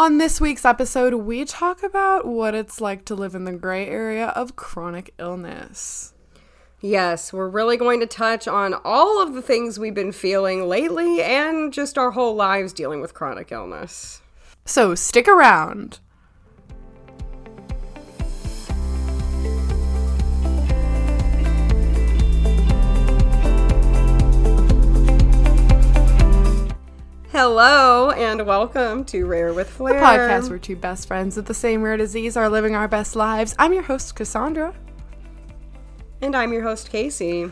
On this week's episode, we talk about what it's like to live in the gray area of chronic illness. Yes, we're really going to touch on all of the things we've been feeling lately and just our whole lives dealing with chronic illness. So stick around. Hello, and welcome to Rare with Flair. The podcast where two best friends with the same rare disease are living our best lives. I'm your host, Cassandra. And I'm your host, Casey.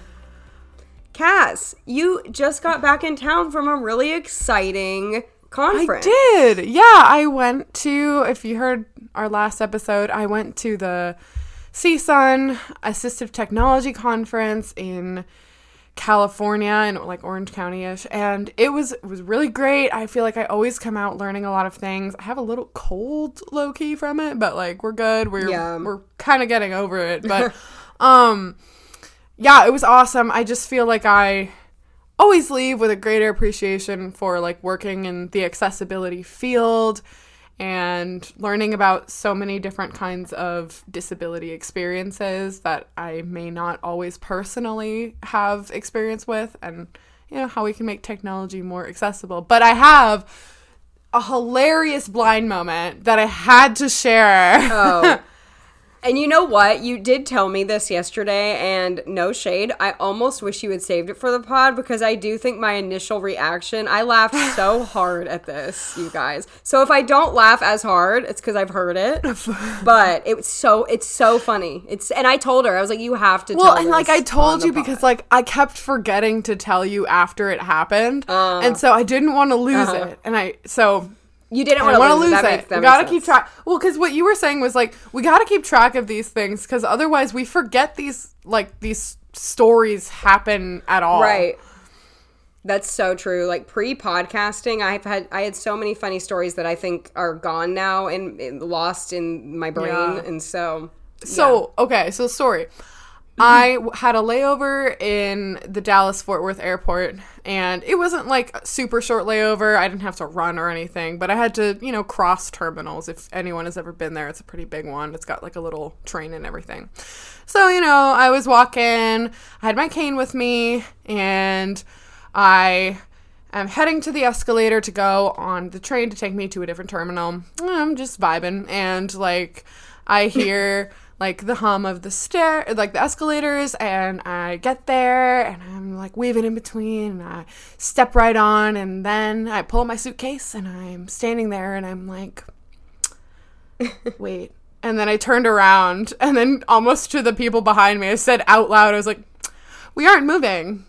Cass, you just got back in town from a really exciting conference. I did. Yeah, I went to, if you heard our last episode, I went to the CSUN Assistive Technology Conference in California, in like Orange County-ish, and it was really great. I feel like I always come out learning a lot of things. I have a little cold low-key from it, but like we're good. We're kind of getting over it, but yeah, it was awesome. I just feel like I always leave with a greater appreciation for like working in the accessibility field and learning about so many different kinds of disability experiences that I may not always personally have experience with, and you know how we can make technology more accessible. But I have a hilarious blind moment that I had to share. Oh. And you know what? You did tell me this yesterday, and no shade, I almost wish you had saved it for the pod, because I do think my initial reaction, I laughed so hard at this, you guys. So if I don't laugh as hard, it's because I've heard it. But it's so funny. And I told her, I was like, you have to tell Well, and this like I told you pod. because like I kept forgetting to tell you after it happened, and so I didn't want to lose it, and You didn't want to lose it. We gotta keep track. Well, because what you were saying was like we gotta keep track of these things because otherwise we forget these stories happen at all. Right. That's so true. Like pre-podcasting, I had so many funny stories that I think are gone now and lost in my brain, and so. Okay, so story. I had a layover in the Dallas-Fort Worth airport, and it wasn't like a super short layover. I didn't have to run or anything, but I had to, cross terminals. If anyone has ever been there, it's a pretty big one. It's got like a little train and everything. So, I was walking, I had my cane with me, and I am heading to the escalator to go on the train to take me to a different terminal. I'm just vibing, and like I hear like the hum of the escalators, and I get there and I'm like weaving in between, and I step right on, and then I pull up my suitcase and I'm standing there and I'm like, wait. And then I turned around, and then almost to the people behind me, I said out loud, I was like, we aren't moving.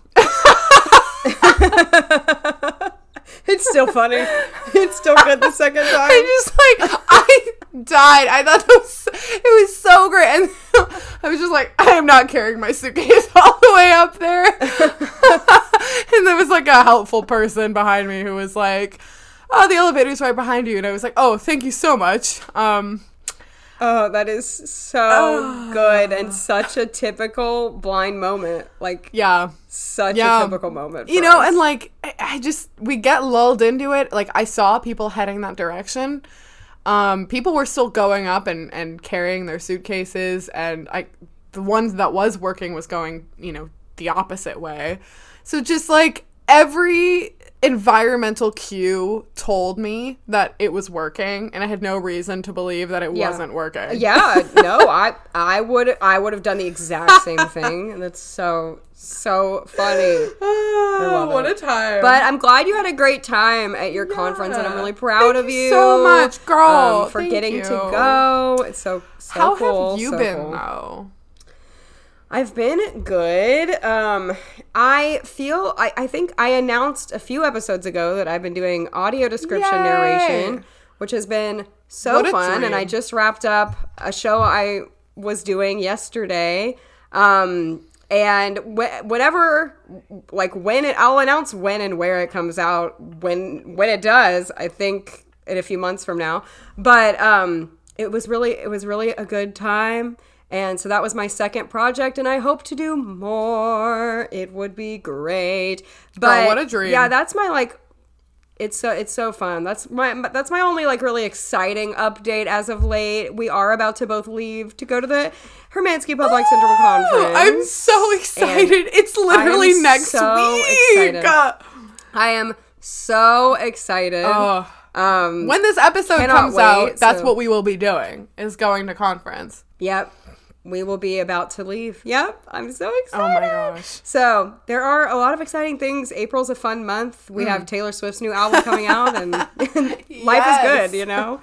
It's still funny. It's still good the second time. I died. I thought it was so great. And I was just like, I am not carrying my suitcase all the way up there. And there was like a helpful person behind me who was like, oh, the elevator's right behind you. And I was like, oh, thank you so much. Oh, that is so good, and such a typical blind moment. Like, such a typical moment for us. And like, we get lulled into it. Like, I saw people heading that direction. People were still going up and carrying their suitcases, and the ones that was working was going, the opposite way. So just like every environmental cue told me that it was working, and I had no reason to believe that it wasn't working. Yeah, no, I would have done the exact same thing, and it's so funny. I love what it. a time! But I'm glad you had a great time at your conference, and I'm really proud of you so much, girl, for getting to go. It's so How cool. have you been though? I've been good. I think I announced a few episodes ago that I've been doing audio description narration, which has been so fun. And I just wrapped up a show I was doing yesterday. And I'll announce when and where it comes out when it does, I think in a few months from now. But it was really a good time. And so that was my second project, and I hope to do more. It would be great. But girl, what a dream. Yeah, that's my It's so fun. That's my only like really exciting update as of late. We are about to both leave to go to the Hermansky Public Syndrome Conference. I'm so excited. It's literally next week. Excited. I am so excited. When this episode comes out, that's what we will be doing, is going to conference. Yep. We will be about to leave. Yep. I'm so excited. Oh my gosh. So there are a lot of exciting things. April's a fun month. We have Taylor Swift's new album coming out, and life is good, you know?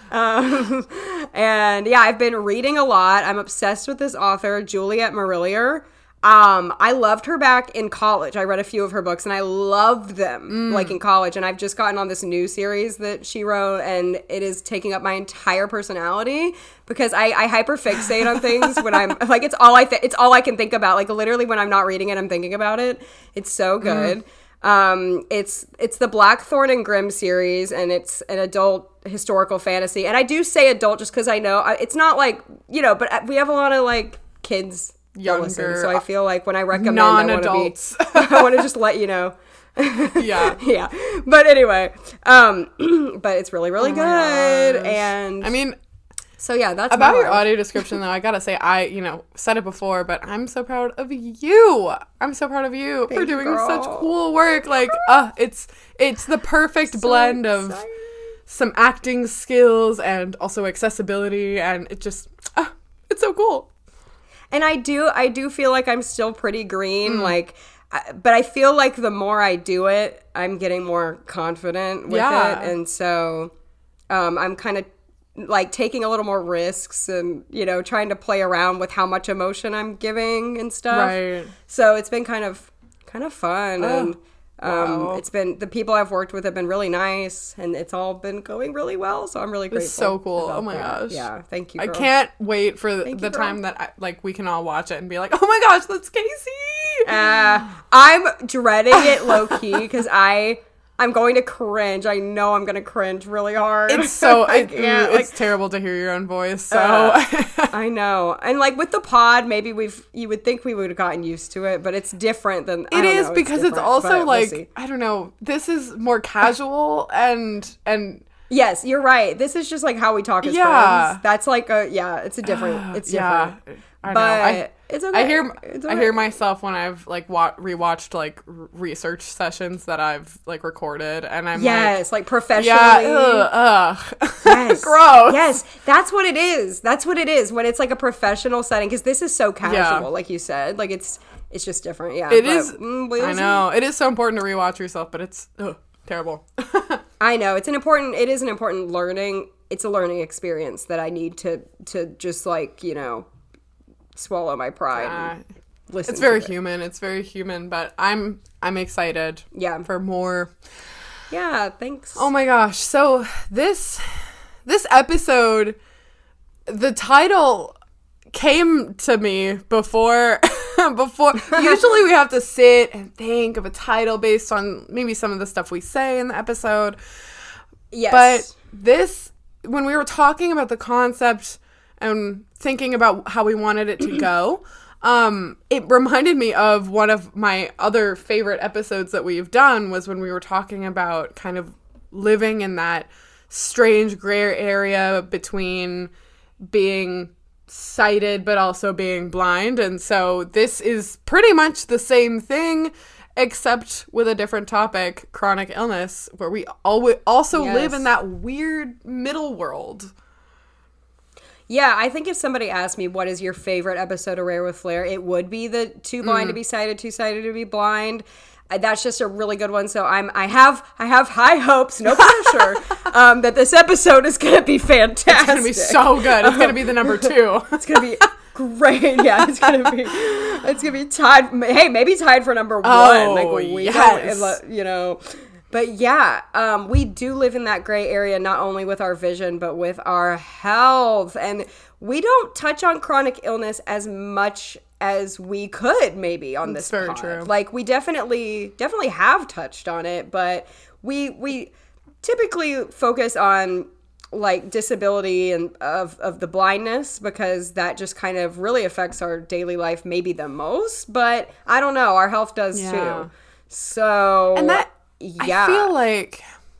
And yeah, I've been reading a lot. I'm obsessed with this author, Juliet Marillier. I loved her back in college. I read a few of her books and I loved them like in college. And I've just gotten on this new series that she wrote, and it is taking up my entire personality because I hyperfixate on things when I'm like, it's all I can think about. Like literally when I'm not reading it, I'm thinking about it. It's so good. It's the Blackthorn and Grimm series, and it's an adult historical fantasy. And I do say adult just because I know it's not like, you know, but we have a lot of like kids younger, so I feel like when I recommend non-adults, I want to just let you know. yeah. But anyway, but it's really good, and I mean, so yeah, that's about your audio description though. I gotta say, I said it before, but I'm so proud of you. I'm so proud of you for doing such cool work. Like, it's the perfect blend of some acting skills and also accessibility, and it just it's so cool. And I do feel like I'm still pretty green, like, but I feel like the more I do it, I'm getting more confident with it. And so I'm kind of like taking a little more risks and, trying to play around with how much emotion I'm giving and stuff. Right. So it's been kind of fun. And wow. It's been, the people I've worked with have been really nice, and it's all been going really well. So I'm really grateful. It's so cool. Oh my gosh. Yeah. Thank you, girl. I can't wait for the time that we can all watch it and be like, oh my gosh, that's Casey. I'm dreading it low key because I'm going to cringe. I know I'm going to cringe really hard. It's so, it's terrible to hear your own voice. So I know. And like with the pod, maybe you would think we would have gotten used to it, but it's different than it is because it's also like, I don't know, this is more casual and yes, you're right. This is just like how we talk as friends. That's like it's different. Yeah, I know. It's okay. I hear myself when I've like rewatched like research sessions that I've like recorded, and I'm like professionally. Yeah, yes, gross. Yes, that's what it is. That's what it is when it's like a professional setting, because this is so casual, like you said. Like it's just different. Yeah, it is. I know it is so important to rewatch yourself, but it's terrible. I know it is an important learning. It's a learning experience that I need to just like swallow my pride. And listen. It's very human. It's very human, but I'm excited. Yeah. For more. Yeah. Thanks. Oh my gosh. So this episode, the title came to me before. Usually we have to sit and think of a title based on maybe some of the stuff we say in the episode. Yes. But when we were talking about the concept and thinking about how we wanted it to go, it reminded me of one of my other favorite episodes that we've done, was when we were talking about kind of living in that strange gray area between being sighted but also being blind. And so this is pretty much the same thing, except with a different topic, chronic illness, where we also live in that weird middle world. Yeah, I think if somebody asked me what is your favorite episode of Rare with Flair, it would be the too blind to be sighted, too sighted to be blind. That's just a really good one. So I have high hopes, no pressure, that this episode is going to be fantastic. It's going to be so good. It's going to be the number 2. It's going to be great. Yeah, it's going to be tied. Hey, maybe tied for number 1. Oh, yes. But yeah, we do live in that gray area, not only with our vision, but with our health. And we don't touch on chronic illness as much as we could maybe on this pod. True. Like we definitely have touched on it, but we typically focus on like disability and of the blindness, because that just kind of really affects our daily life maybe the most. But I don't know, our health does too. So and that I feel like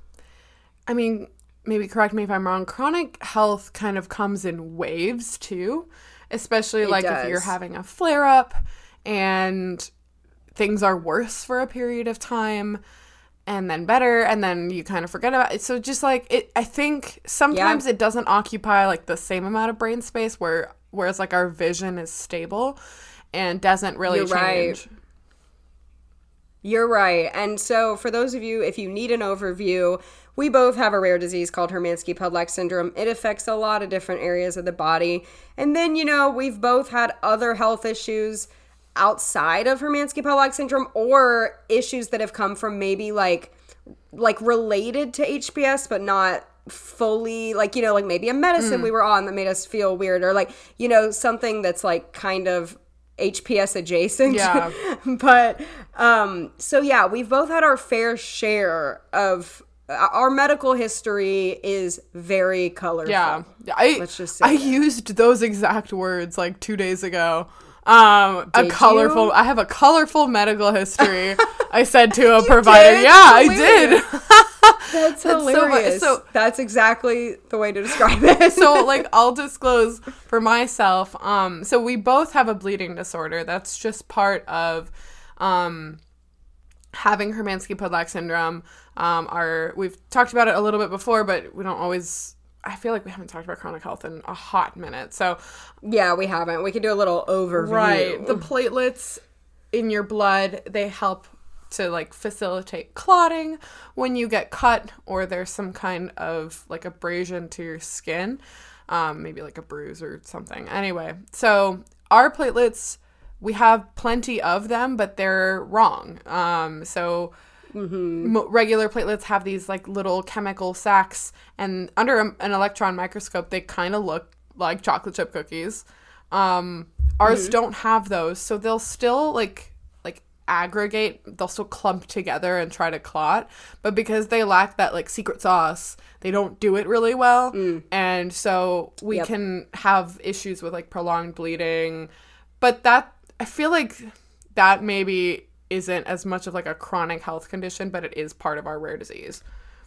I mean, maybe correct me if I'm wrong, chronic health kind of comes in waves too, especially like if you're having a flare up and things are worse for a period of time and then better and then you kind of forget about it. So just like it, I think sometimes it doesn't occupy like the same amount of brain space whereas like our vision is stable and doesn't really change. Right. You're right. And so for those of you, if you need an overview, we both have a rare disease called Hermansky-Pudlak syndrome. It affects a lot of different areas of the body. And then, you know, we've both had other health issues outside of Hermansky-Pudlak syndrome or issues that have come from maybe like related to HPS, but not fully, like, you know, like maybe a medicine we were on that made us feel weird, or like, you know, something that's like kind of HPS adjacent. Yeah. But so yeah, we've both had our fair share of our medical history is very colorful. Yeah. Let's just say I used those exact words like 2 days ago. I have a colorful medical history. I said to a provider. Did? Yeah, I did. That's hilarious. So that's exactly the way to describe it. So, like, I'll disclose for myself. So we both have a bleeding disorder. That's just part of having Hermansky-Pudlak syndrome. We've talked about it a little bit before, but we don't always. I feel like we haven't talked about chronic health in a hot minute. So yeah, we haven't. We could do a little overview. Right. The platelets in your blood, they help to like facilitate clotting when you get cut or there's some kind of like abrasion to your skin, maybe like a bruise or something. Anyway, so our platelets, we have plenty of them, but they're wrong. Regular platelets have these like little chemical sacs, and under an electron microscope, they kind of look like chocolate chip cookies. Ours don't have those, so they'll still like aggregate, they'll still clump together and try to clot, but because they lack that like secret sauce, they don't do it really well. And so we can have issues with like prolonged bleeding, but that, I feel like that maybe isn't as much of like a chronic health condition, but it is part of our rare disease.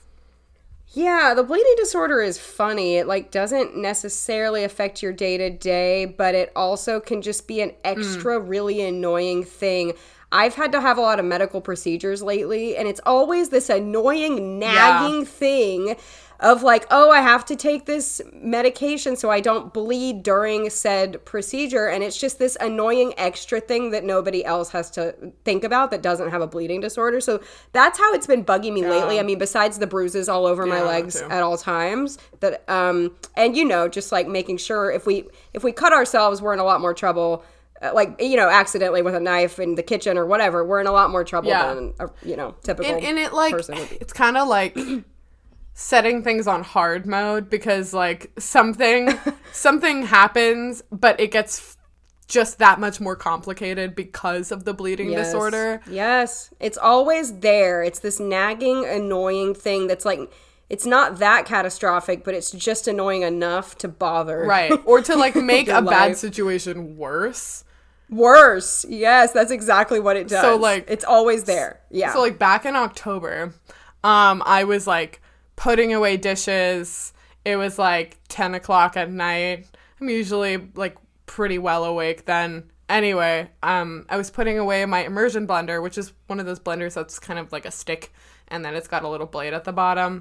Yeah, the bleeding disorder is funny. It like doesn't necessarily affect your day to day, but it also can just be an extra really annoying thing. I've had to have a lot of medical procedures lately, and it's always this annoying, nagging thing of like, oh, I have to take this medication so I don't bleed during said procedure, and it's just this annoying extra thing that nobody else has to think about that doesn't have a bleeding disorder. So that's how it's been bugging me lately. I mean, besides the bruises all over my legs at all times, that and you know, just like making sure if we cut ourselves, we're in a lot more trouble. Like, you know, accidentally with a knife in the kitchen or whatever, we're in a lot more trouble than a, you know, typical and it like person would be. It's kind of like setting things on hard mode, because like something happens, but it gets just that much more complicated because of the bleeding disorder. Yes, it's always there. It's this nagging, annoying thing that's like, it's not that catastrophic, but it's just annoying enough to bother. Right. Or to like make a bad situation worse. Worse. Yes, that's exactly what it does. So like, it's always there. Yeah. So like back in October, I was like putting away dishes. It was like 10 o'clock at night. I'm usually like pretty well awake then. Anyway, I was putting away my immersion blender, which is one of those blenders that's kind of like a stick, and then it's got a little blade at the bottom.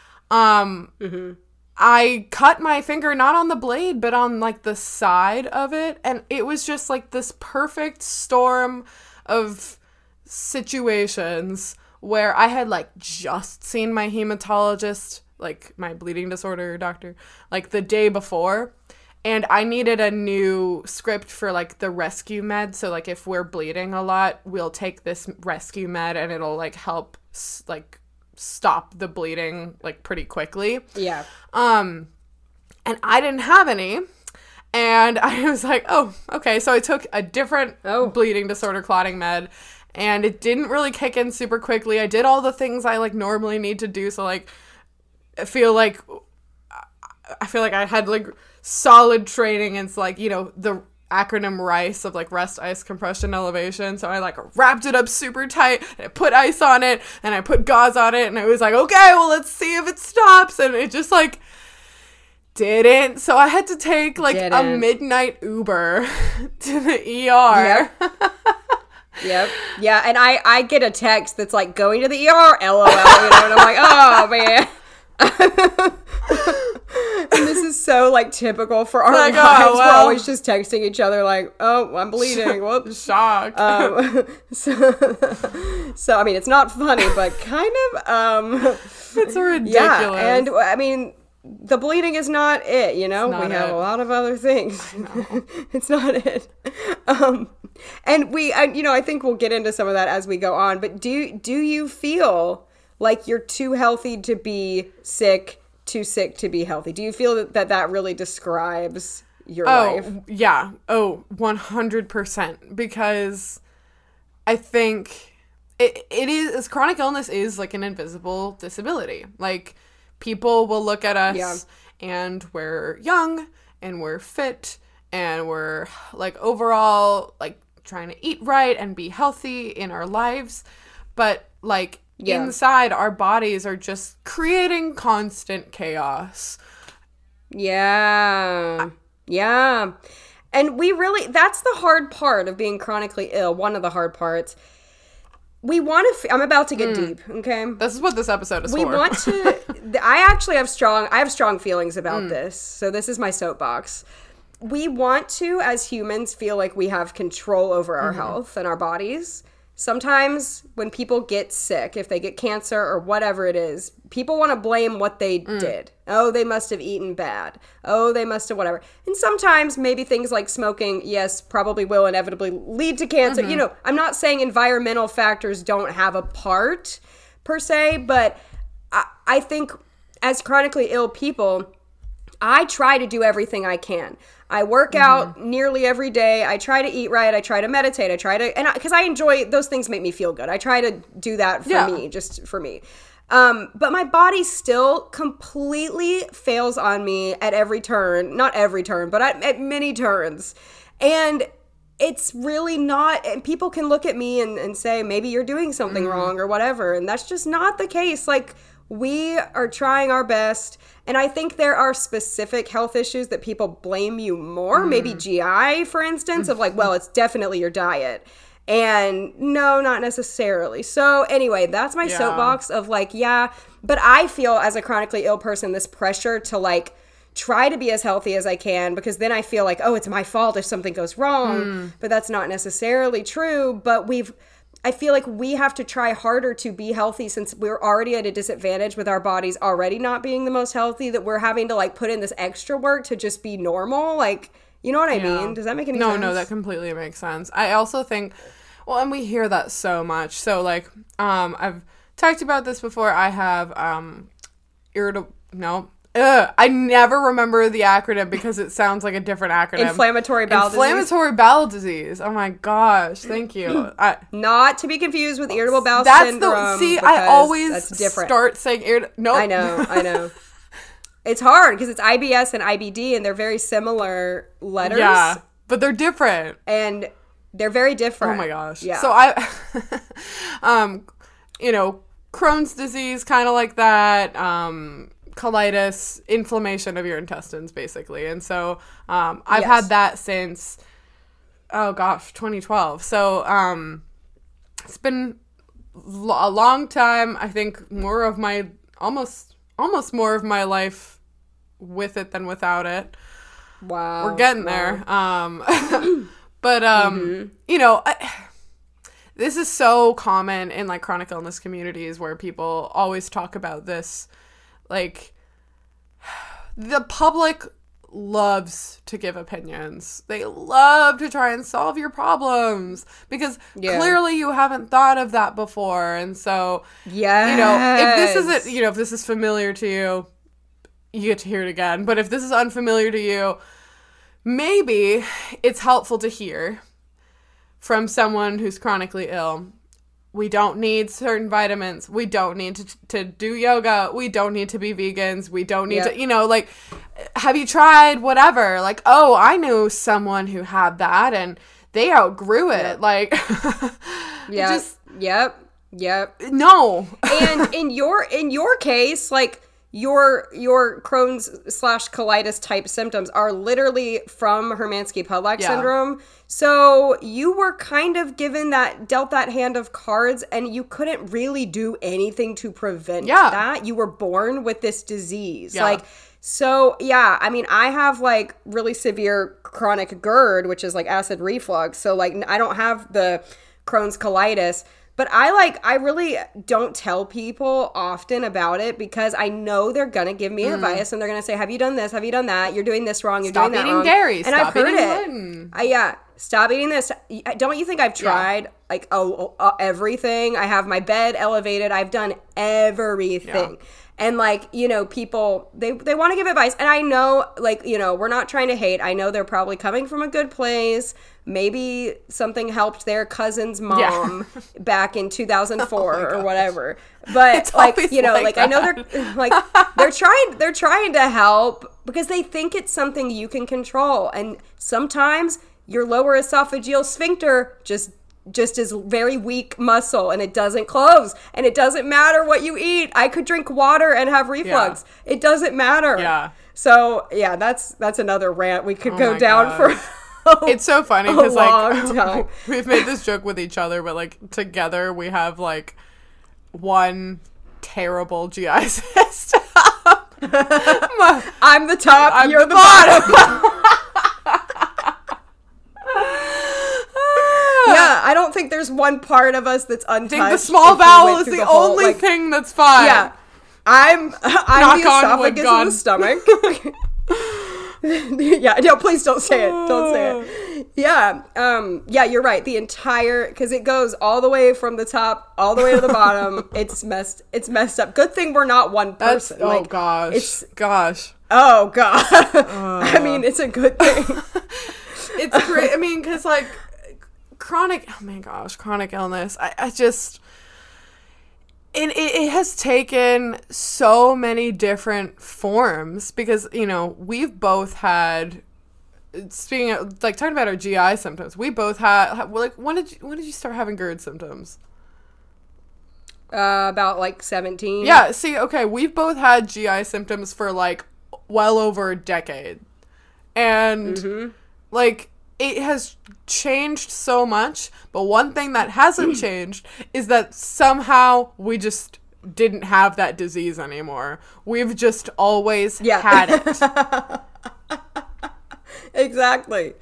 I cut my finger not on the blade, but on like the side of it, and it was just like this perfect storm of situations where I had like just seen my hematologist, like my bleeding disorder doctor, like the day before, and I needed a new script for like the rescue med. So like if we're bleeding a lot, we'll take this rescue med and it'll like help like stop the bleeding like pretty quickly. Yeah. And I didn't have any, and I was like, oh, okay. So I took a different bleeding disorder clotting med, and it didn't really kick in super quickly. I did all the things I like normally need to do. So like, I feel like I had like solid training. And it's like, you know, acronym RICE of like rest, ice, compression, elevation. So I like wrapped it up super tight and I put ice on it and I put gauze on it and I was like, okay, well, let's see if it stops. And it just like didn't. So I had to take like a midnight Uber to the ER. Yep. Yep. Yeah. And I get a text that's like, going to the ER, LOL, you know, and I'm like, oh man. And this is so like typical for our lives. Oh, well. We're always just texting each other like, oh, I'm bleeding. Whoops. Shocked. So I mean, it's not funny, but kind of it's ridiculous. Yeah, and I mean, the bleeding is not it, you know? We have a lot of other things. It's not it. And you know, I think we'll get into some of that as we go on, but do you feel like you're too healthy to be sick, too sick to be healthy? Do you feel that really describes your life? Yeah. 100%. Because I think it is, chronic illness is like an invisible disability. Like, people will look at us and we're young and we're fit and we're like overall like trying to eat right and be healthy in our lives. But like inside, our bodies are just creating constant chaos. Yeah. Yeah. And that's the hard part of being chronically ill. One of the hard parts. We want to, I'm about to get deep, okay? This is what this episode is for. We want to, I actually have strong feelings about this. So this is my soapbox. We want to, as humans, feel like we have control over our health and our bodies. Sometimes when people get sick, if they get cancer or whatever it is, people want to blame what they did. Oh, they must have eaten bad. Oh, they must have whatever. And sometimes maybe things like smoking, yes, probably will inevitably lead to cancer. You know, I'm not saying environmental factors don't have a part per se, but I think as chronically ill people, I try to do everything I can. I work out nearly every day. I try to eat right. I try to meditate. Because I enjoy, those things make me feel good. I try to do that for me, just for me. But my body still completely fails on me at every turn. Not every turn, but at many turns. And it's really not, and people can look at me and say, maybe you're doing something wrong or whatever. And that's just not the case. Like, we are trying our best. And I think there are specific health issues that people blame you more. Maybe GI, for instance, of like, well, it's definitely your diet. And no, not necessarily. So anyway, that's my soapbox of like, but I feel as a chronically ill person, this pressure to like try to be as healthy as I can, because then I feel like, oh, it's my fault if something goes wrong. But that's not necessarily true. But I feel like we have to try harder to be healthy, since we're already at a disadvantage with our bodies already not being the most healthy, that we're having to like put in this extra work to just be normal. Like, you know what I mean? Does that make any sense? No, that completely makes sense. I also think, well, and we hear that so much. So like, I've talked about this before. I have, I never remember the acronym because it sounds like a different acronym. Inflammatory bowel disease. Oh my gosh, thank you. Not to be confused with irritable bowel syndrome. I always start saying no. I know. It's hard because it's IBS and IBD, and they're very similar letters. Yeah, but they're different. And they're very different. Oh my gosh. Yeah. So I, Crohn's disease, kind of like that. Colitis, inflammation of your intestines, basically. And so I've had that since 2012. So it's been a long time. I think more of my almost more of my life with it than without it. Wow. We're getting there. But this is so common in like chronic illness communities where people always talk about this. Like, the public loves to give opinions. They love to try and solve your problems because clearly you haven't thought of that before. And so, if this is familiar to you, you get to hear it again. But if this is unfamiliar to you, maybe it's helpful to hear from someone who's chronically ill. We don't need certain vitamins. We don't need to do yoga. We don't need to be vegans. We don't need to, have you tried whatever? Like, oh, I know someone who had that and they outgrew it. Yep. Like, Yep. No. And in your case, like your Crohn's / colitis type symptoms are literally from Hermansky-Pudlak syndrome. So you were kind of dealt that hand of cards, and you couldn't really do anything to prevent that. You were born with this disease. Yeah. Like, so yeah, I mean, I have like really severe chronic GERD, which is like acid reflux. So like, I don't have the Crohn's colitis. But I really don't tell people often about it because I know they're going to give me advice and they're going to say, have you done this? Have you done that? You're doing this wrong. You're doing that wrong. Stop eating dairy. And Stop I've heard eating it. Stop eating this. Don't you think I've tried like everything? I have my bed elevated. I've done everything. Yeah. And like, you know, people, they want to give advice. And I know, like, you know, we're not trying to hate. I know they're probably coming from a good place. Maybe something helped their cousin's mom back in 2004 or whatever. But it's like, you know, like that. I know they're like, they're trying to help because they think it's something you can control. And sometimes your lower esophageal sphincter just is very weak muscle and it doesn't close, and it doesn't matter what you eat. I could drink water and have reflux. Yeah. It doesn't matter. Yeah. So yeah, that's another rant we could go down for. It's so funny because like we've made this joke with each other, but like together we have like one terrible GI system. I'm the top. You're the bottom. Yeah, I don't think there's one part of us that's untouched. I think the small bowel is the only thing that's fine. Yeah, I'm the esophagus and the stomach. Yeah, no, please don't say it. Don't say it. Yeah, yeah, you're right. The entire, because it goes all the way from the top all the way to the bottom. It's messed up. Good thing we're not one person. Oh gosh. Oh god. I mean, it's a good thing. It's great. I mean, because like chronic illness. I just. It has taken so many different forms because, you know, we've both had, speaking of, like, talking about our GI symptoms, we both had, like, when did you start having GERD symptoms? About, like, 17. Yeah, see, okay, we've both had GI symptoms for, like, well over a decade. And, like, it has changed so much, but one thing that hasn't changed is that somehow we just didn't have that disease anymore. We've just always had it. Exactly.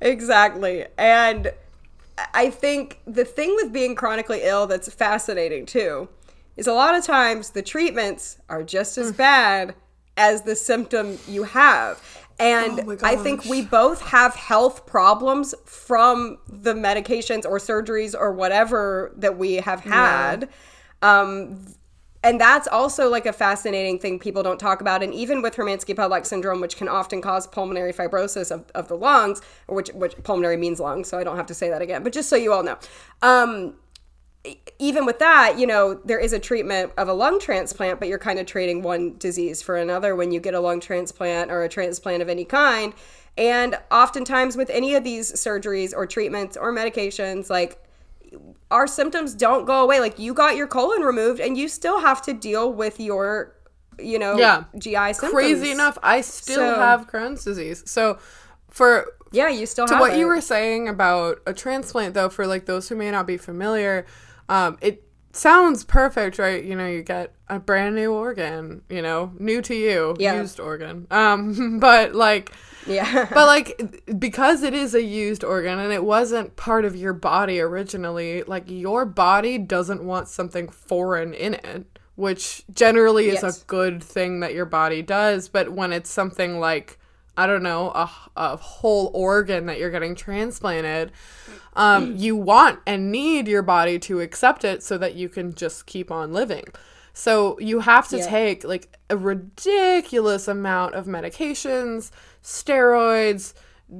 And I think the thing with being chronically ill that's fascinating too is a lot of times the treatments are just as bad as the symptom you have. And I think we both have health problems from the medications or surgeries or whatever that we have had. Yeah. And that's also like a fascinating thing people don't talk about. And even with Hermansky-Pudlak syndrome, which can often cause pulmonary fibrosis of the lungs, which pulmonary means lungs, so I don't have to say that again. But just so you all know. Even with that, you know, there is a treatment of a lung transplant, but you're kind of trading one disease for another when you get a lung transplant or a transplant of any kind. And oftentimes with any of these surgeries or treatments or medications, like, our symptoms don't go away. Like, you got your colon removed and you still have to deal with your, you know, GI symptoms. Crazy enough, I still have Crohn's disease. So you still have to what you were saying about a transplant, though, for like those who may not be familiar, it sounds perfect, right? You know, you get a brand new organ, you know, new to you, used organ. But like, because it is a used organ and it wasn't part of your body originally, like, your body doesn't want something foreign in it, which generally is a good thing that your body does. But when it's something like, I don't know, a whole organ that you're getting transplanted, you want and need your body to accept it so that you can just keep on living. So you have to take like a ridiculous amount of medications, steroids,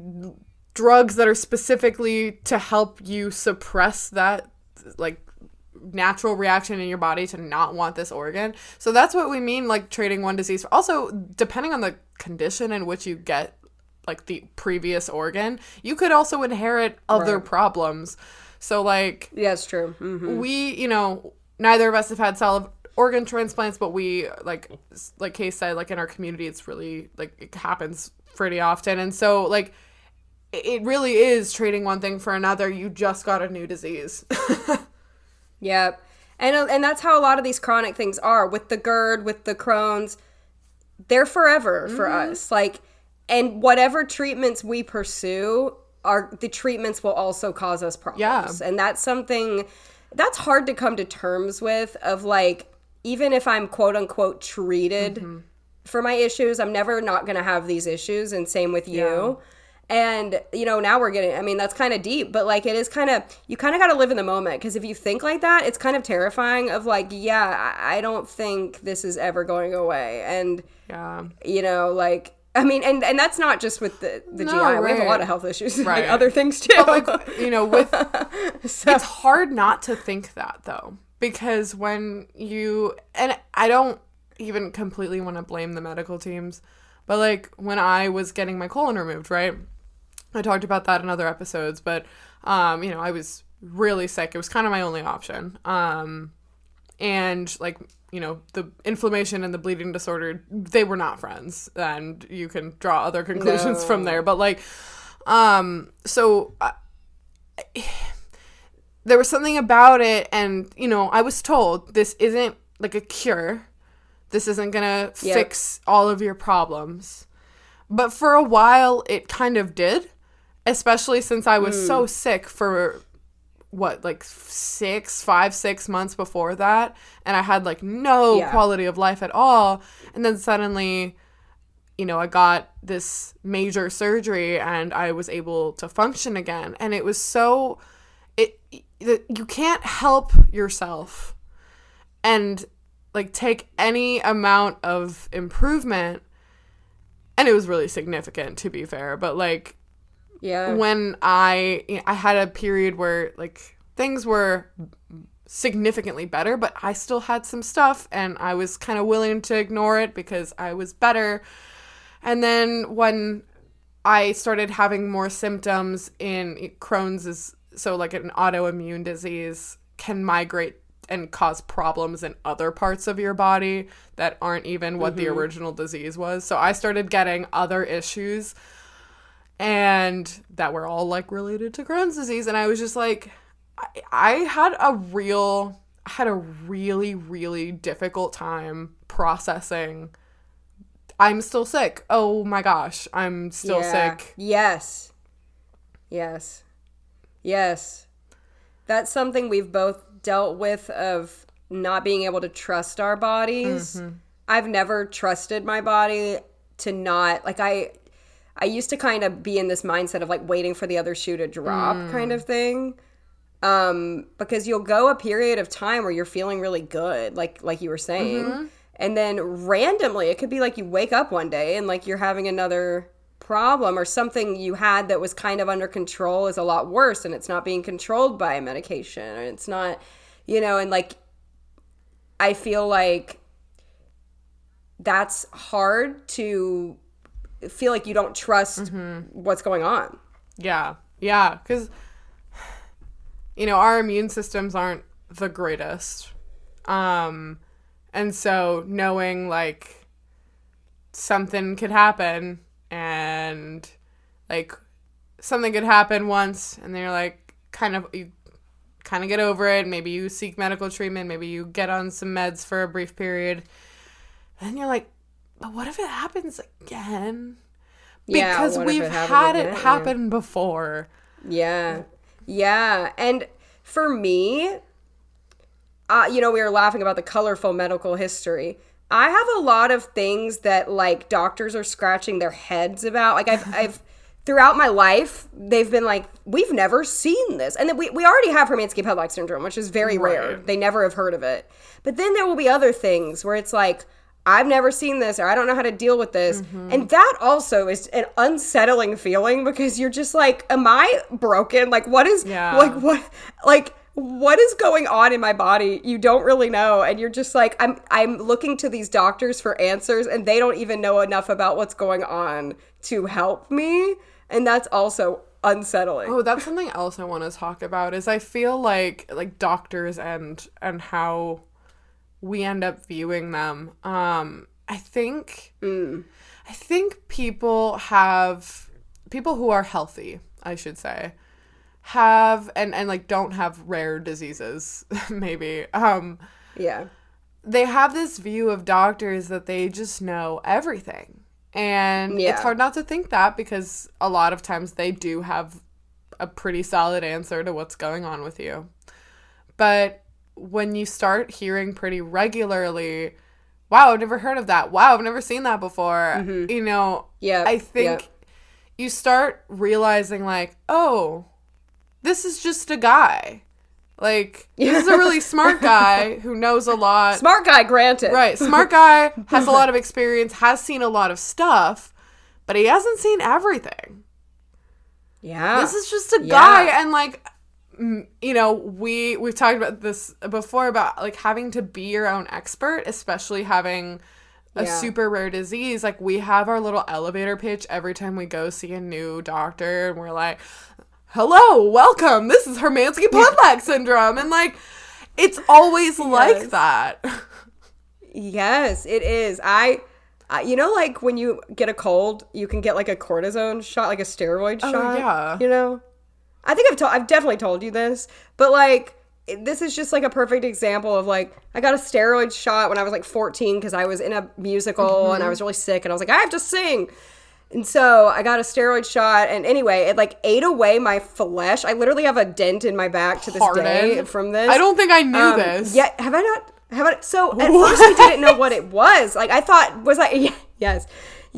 drugs that are specifically to help you suppress that, like, natural reaction in your body to not want this organ. So that's what we mean, like, trading one disease. Also, depending on the condition in which you get, like, the previous organ, you could also inherit other problems. So, like... Yeah, it's true. Mm-hmm. We, you know, neither of us have had solid organ transplants, but we, like Kay said, like, in our community, it's really, like, it happens pretty often. And so, like, it really is trading one thing for another. You just got a new disease. Yeah. And that's how a lot of these chronic things are. With the GERD, with the Crohn's, they're forever for us. Like, and whatever treatments we pursue, the treatments will also cause us problems. Yeah. And that's something that's hard to come to terms with, of, like, even if I'm quote unquote treated for my issues, I'm never not going to have these issues. And same with you. And, you know, now we're getting, I mean, that's kind of deep, but, like, it is kind of, you kind of got to live in the moment. Because if you think like that, it's kind of terrifying of, like, yeah, I don't think this is ever going away. And, you know, like, I mean, and that's not just with the GI. Right. We have a lot of health issues, like other things too. But, like, you know, with, it's hard not to think that, though. Because when you, and I don't even completely want to blame the medical teams, but, like, when I was getting my colon removed, right? I talked about that in other episodes, but, you know, I was really sick. It was kind of my only option. And, like, you know, the inflammation and the bleeding disorder, they were not friends. And you can draw other conclusions from there. But, like, so there was something about it. And, you know, I was told this isn't, like, a cure. This isn't going to fix all of your problems. But for a while, it kind of did. Especially since I was so sick for, what, like 6 months before that. And I had, like, no quality of life at all. And then suddenly, you know, I got this major surgery and I was able to function again. And it was so, you can't help yourself and, like, take any amount of improvement. And it was really significant, to be fair. But, like, when I had a period where, like, things were significantly better, but I still had some stuff, and I was kind of willing to ignore it because I was better. And then when I started having more symptoms in Crohn's, so, like, an autoimmune disease can migrate and cause problems in other parts of your body that aren't even what the original disease was. So I started getting other issues, and that were all, like, related to Crohn's disease. And I was just like, I had a really, really difficult time processing. I'm still sick. Oh my gosh, I'm still sick. Yes. That's something we've both dealt with, of not being able to trust our bodies. I've never trusted my body to not, like, I used to kind of be in this mindset of, like, waiting for the other shoe to drop kind of thing. Because you'll go a period of time where you're feeling really good, like you were saying. And then randomly, it could be like you wake up one day and, like, you're having another problem, or something you had that was kind of under control is a lot worse, and it's not being controlled by medication, or it's not, you know, and, like, I feel like that's hard to feel like you don't trust what's going on. Yeah, because, you know, our immune systems aren't the greatest. And so knowing, like, something could happen, and, like, something could happen once, and then you're, like, you kind of get over it. Maybe you seek medical treatment. Maybe you get on some meds for a brief period. And you're like, but what if it happens again? Because we've had it happen before. Yeah. And for me, you know, we were laughing about the colorful medical history. I have a lot of things that, like, doctors are scratching their heads about. Like, I've throughout my life, they've been like, we've never seen this. And then we already have Hermansky-Pudlak syndrome, which is very rare. They never have heard of it. But then there will be other things where it's like, I've never seen this, or I don't know how to deal with this. And that also is an unsettling feeling, because you're just like, am I broken? Like, what is, like, what, like, what is going on in my body? You don't really know. And you're just like, I'm looking to these doctors for answers, and they don't even know enough about what's going on to help me. And that's also unsettling. Oh, that's something else I want to talk about is I feel like doctors and how we end up viewing them. I think people who are healthy, I should say, have and like don't have rare diseases, maybe. Yeah. They have this view of doctors that they just know everything. And it's hard not to think that because a lot of times they do have a pretty solid answer to what's going on with you. But when you start hearing pretty regularly, wow, I've never heard of that. Wow, I've never seen that before. Mm-hmm. You know, I think you start realizing like, oh, this is just a guy. Like, this is a really smart guy who knows a lot. Smart guy, granted. Right. Smart guy, has a lot of experience, has seen a lot of stuff, but he hasn't seen everything. Yeah. This is just a guy. And, like, you know, we've talked about this before about, like, having to be your own expert, especially having a super rare disease. Like, we have our little elevator pitch every time we go see a new doctor, and we're like, hello, welcome. This is Hermansky-Pudlak syndrome. And, like, it's always like that. Yes, it is. You know, like, when you get a cold, you can get, like, a cortisone shot, like a steroid shot. Oh, yeah. You know? I think I've definitely told you this. But, like, this is just, like, a perfect example of, like, I got a steroid shot when I was, like, 14 because I was in a musical and I was really sick. And I was like, I have to sing. And so I got a steroid shot, and anyway, it like ate away my flesh. I literally have a dent in my back to this day from this. I don't think I knew this. Yeah, have I not? So at first we didn't know what it was. Like I thought, yes.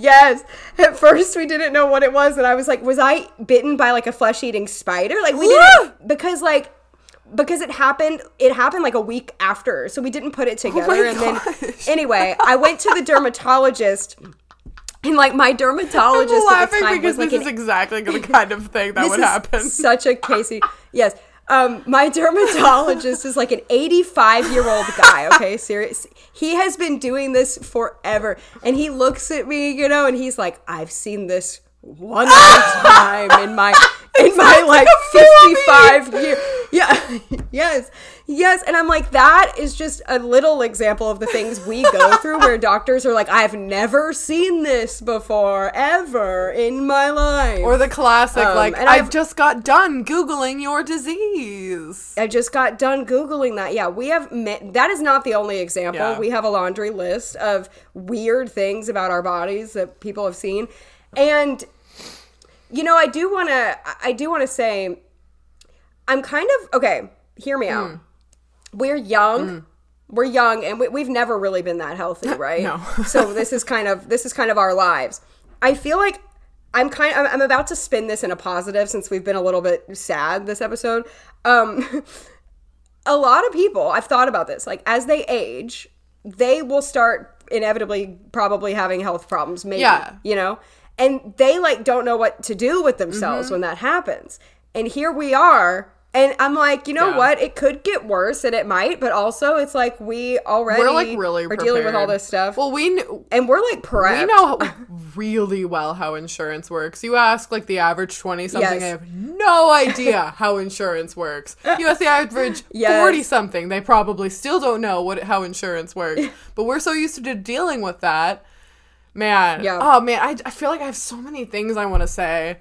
At first we didn't know what it was, and I was like, was I bitten by like a flesh-eating spider? Like we didn't because it happened like a week after, so we didn't put it together. Oh my and gosh. Then anyway, I went to the dermatologist. And, like, my dermatologist at the time because was, like, this is exactly the kind of thing that would happen. Such a Casey. Yes. My dermatologist is, like, an 85-year-old guy, okay? Serious. He has been doing this forever. And he looks at me, you know, and he's like, I've seen this one time in my like 55 years. Yeah. Yes. And I'm like, that is just a little example of the things we go through where doctors are like, I've never seen this before, ever in my life. Or the classic, like, I've just got done Googling your disease. I just got done Googling that. Yeah, we have that is not the only example. Yeah. We have a laundry list of weird things about our bodies that people have seen. And, you know, I do want to say, I'm kind of, okay, hear me out. We're young. We're young, and we've never really been that healthy, right? No. So this is kind of our lives. I feel like I'm about to spin this in a positive since we've been a little bit sad this episode. A lot of people, I've thought about this, like as they age, they will start inevitably probably having health problems, maybe, you know? And they like don't know what to do with themselves when that happens. And here we are. And I'm like, you know what? It could get worse, and it might, but also it's like we're like really are dealing with all this stuff. Well, and we're like prepped. We know really well how insurance works. You ask like the average 20-something, I have no idea how insurance works. You ask the average 40-something, they probably still don't know how insurance works. But we're so used to dealing with that. Man. Yeah. Oh, man. I feel like I have so many things I want to say.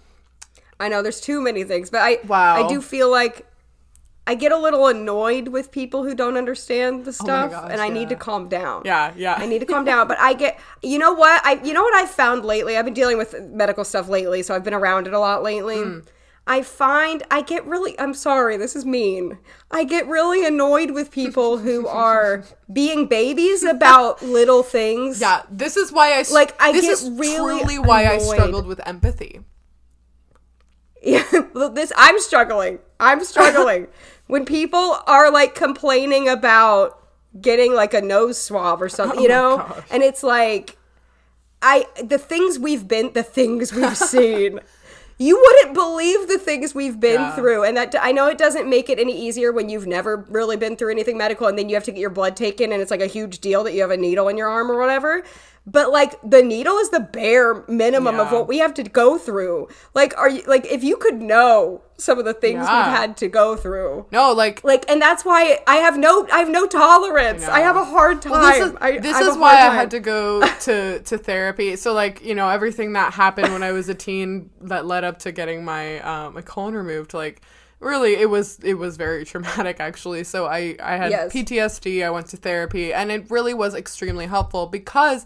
I know there's too many things, but I do feel like I get a little annoyed with people who don't understand the stuff, and I need to calm down. Yeah. I need to calm down, but you know what I've found lately? I've been dealing with medical stuff lately, so I've been around it a lot lately. I'm sorry, this is mean. I get really annoyed with people who are being babies about little things. Yeah, this is why I struggled with empathy. Yeah, I'm struggling. When people are like complaining about getting like a nose swab or something, you know, and it's like, the things we've seen, you wouldn't believe the things we've been through. And that, I know it doesn't make it any easier when you've never really been through anything medical and then you have to get your blood taken and it's like a huge deal that you have a needle in your arm or whatever. But like the needle is the bare minimum of what we have to go through. Like, are you like, if you could know some of the things we've had to go through. No, like, and that's why I have no tolerance. I have a hard time. Well, this is why I had to go to therapy. So like, you know, everything that happened when I was a teen that led up to getting my my colon removed, like, really, it was very traumatic, actually. So I had PTSD, I went to therapy, and it really was extremely helpful because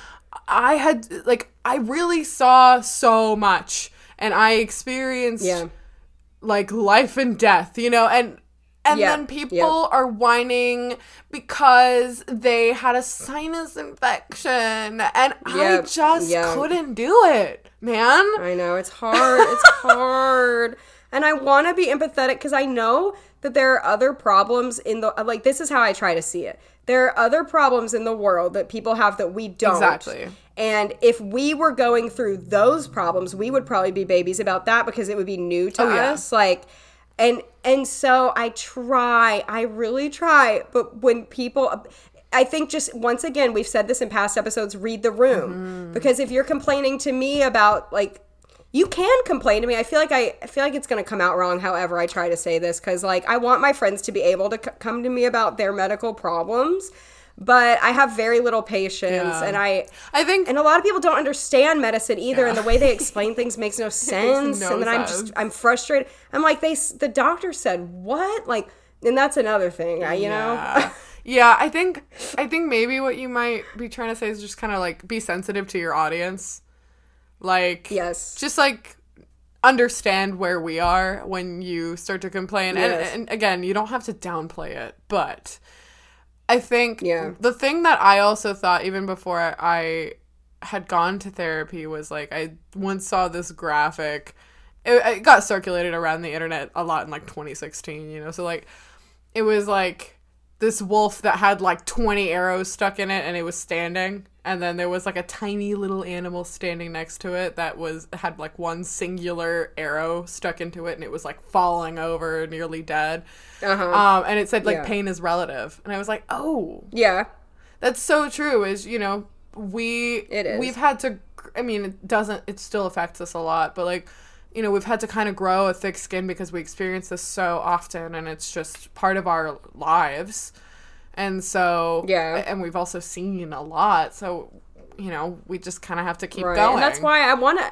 I had, like, I really saw so much, and I experienced, like, life and death, you know, and then people are whining because they had a sinus infection, and I just couldn't do it, man. I know, it's hard, it's hard. And I want to be empathetic because I know that there are other problems in the, like, this is how I try to see it. There are other problems in the world that people have that we don't. Exactly. And if we were going through those problems, we would probably be babies about that because it would be new to us. Like, and so I really try. But when people, I think just, once again, we've said this in past episodes, read the room. Mm-hmm. Because if you're complaining to me about, like, you can complain to me. I feel like it's going to come out wrong however I try to say this because, like, I want my friends to be able to come to me about their medical problems, but I have very little patience, and I think, and a lot of people don't understand medicine either, and the way they explain things makes no sense, and then I'm frustrated. I'm like, the doctor said what? Like, and that's another thing, you know? Yeah, I think maybe what you might be trying to say is just kind of, like, be sensitive to your audience. Like, just, like, understand where we are when you start to complain. And again, you don't have to downplay it. But I think the thing that I also thought, even before I had gone to therapy, was, like, I once saw this graphic. It got circulated around the internet a lot in, like, 2016, you know? So, like, it was, like, this wolf that had, like, 20 arrows stuck in it, and it was standing. And then there was, like, a tiny little animal standing next to it that had, like, one singular arrow stuck into it, and it was, like, falling over, nearly dead. And it said, like, pain is relative. And I was like, oh. Yeah. That's so true, is, you know, we've had to, I mean, it still affects us a lot, but, like, you know, we've had to kind of grow a thick skin because we experience this so often, and it's just part of our lives. And so, and we've also seen a lot, so, you know, we just kind of have to keep going. And that's why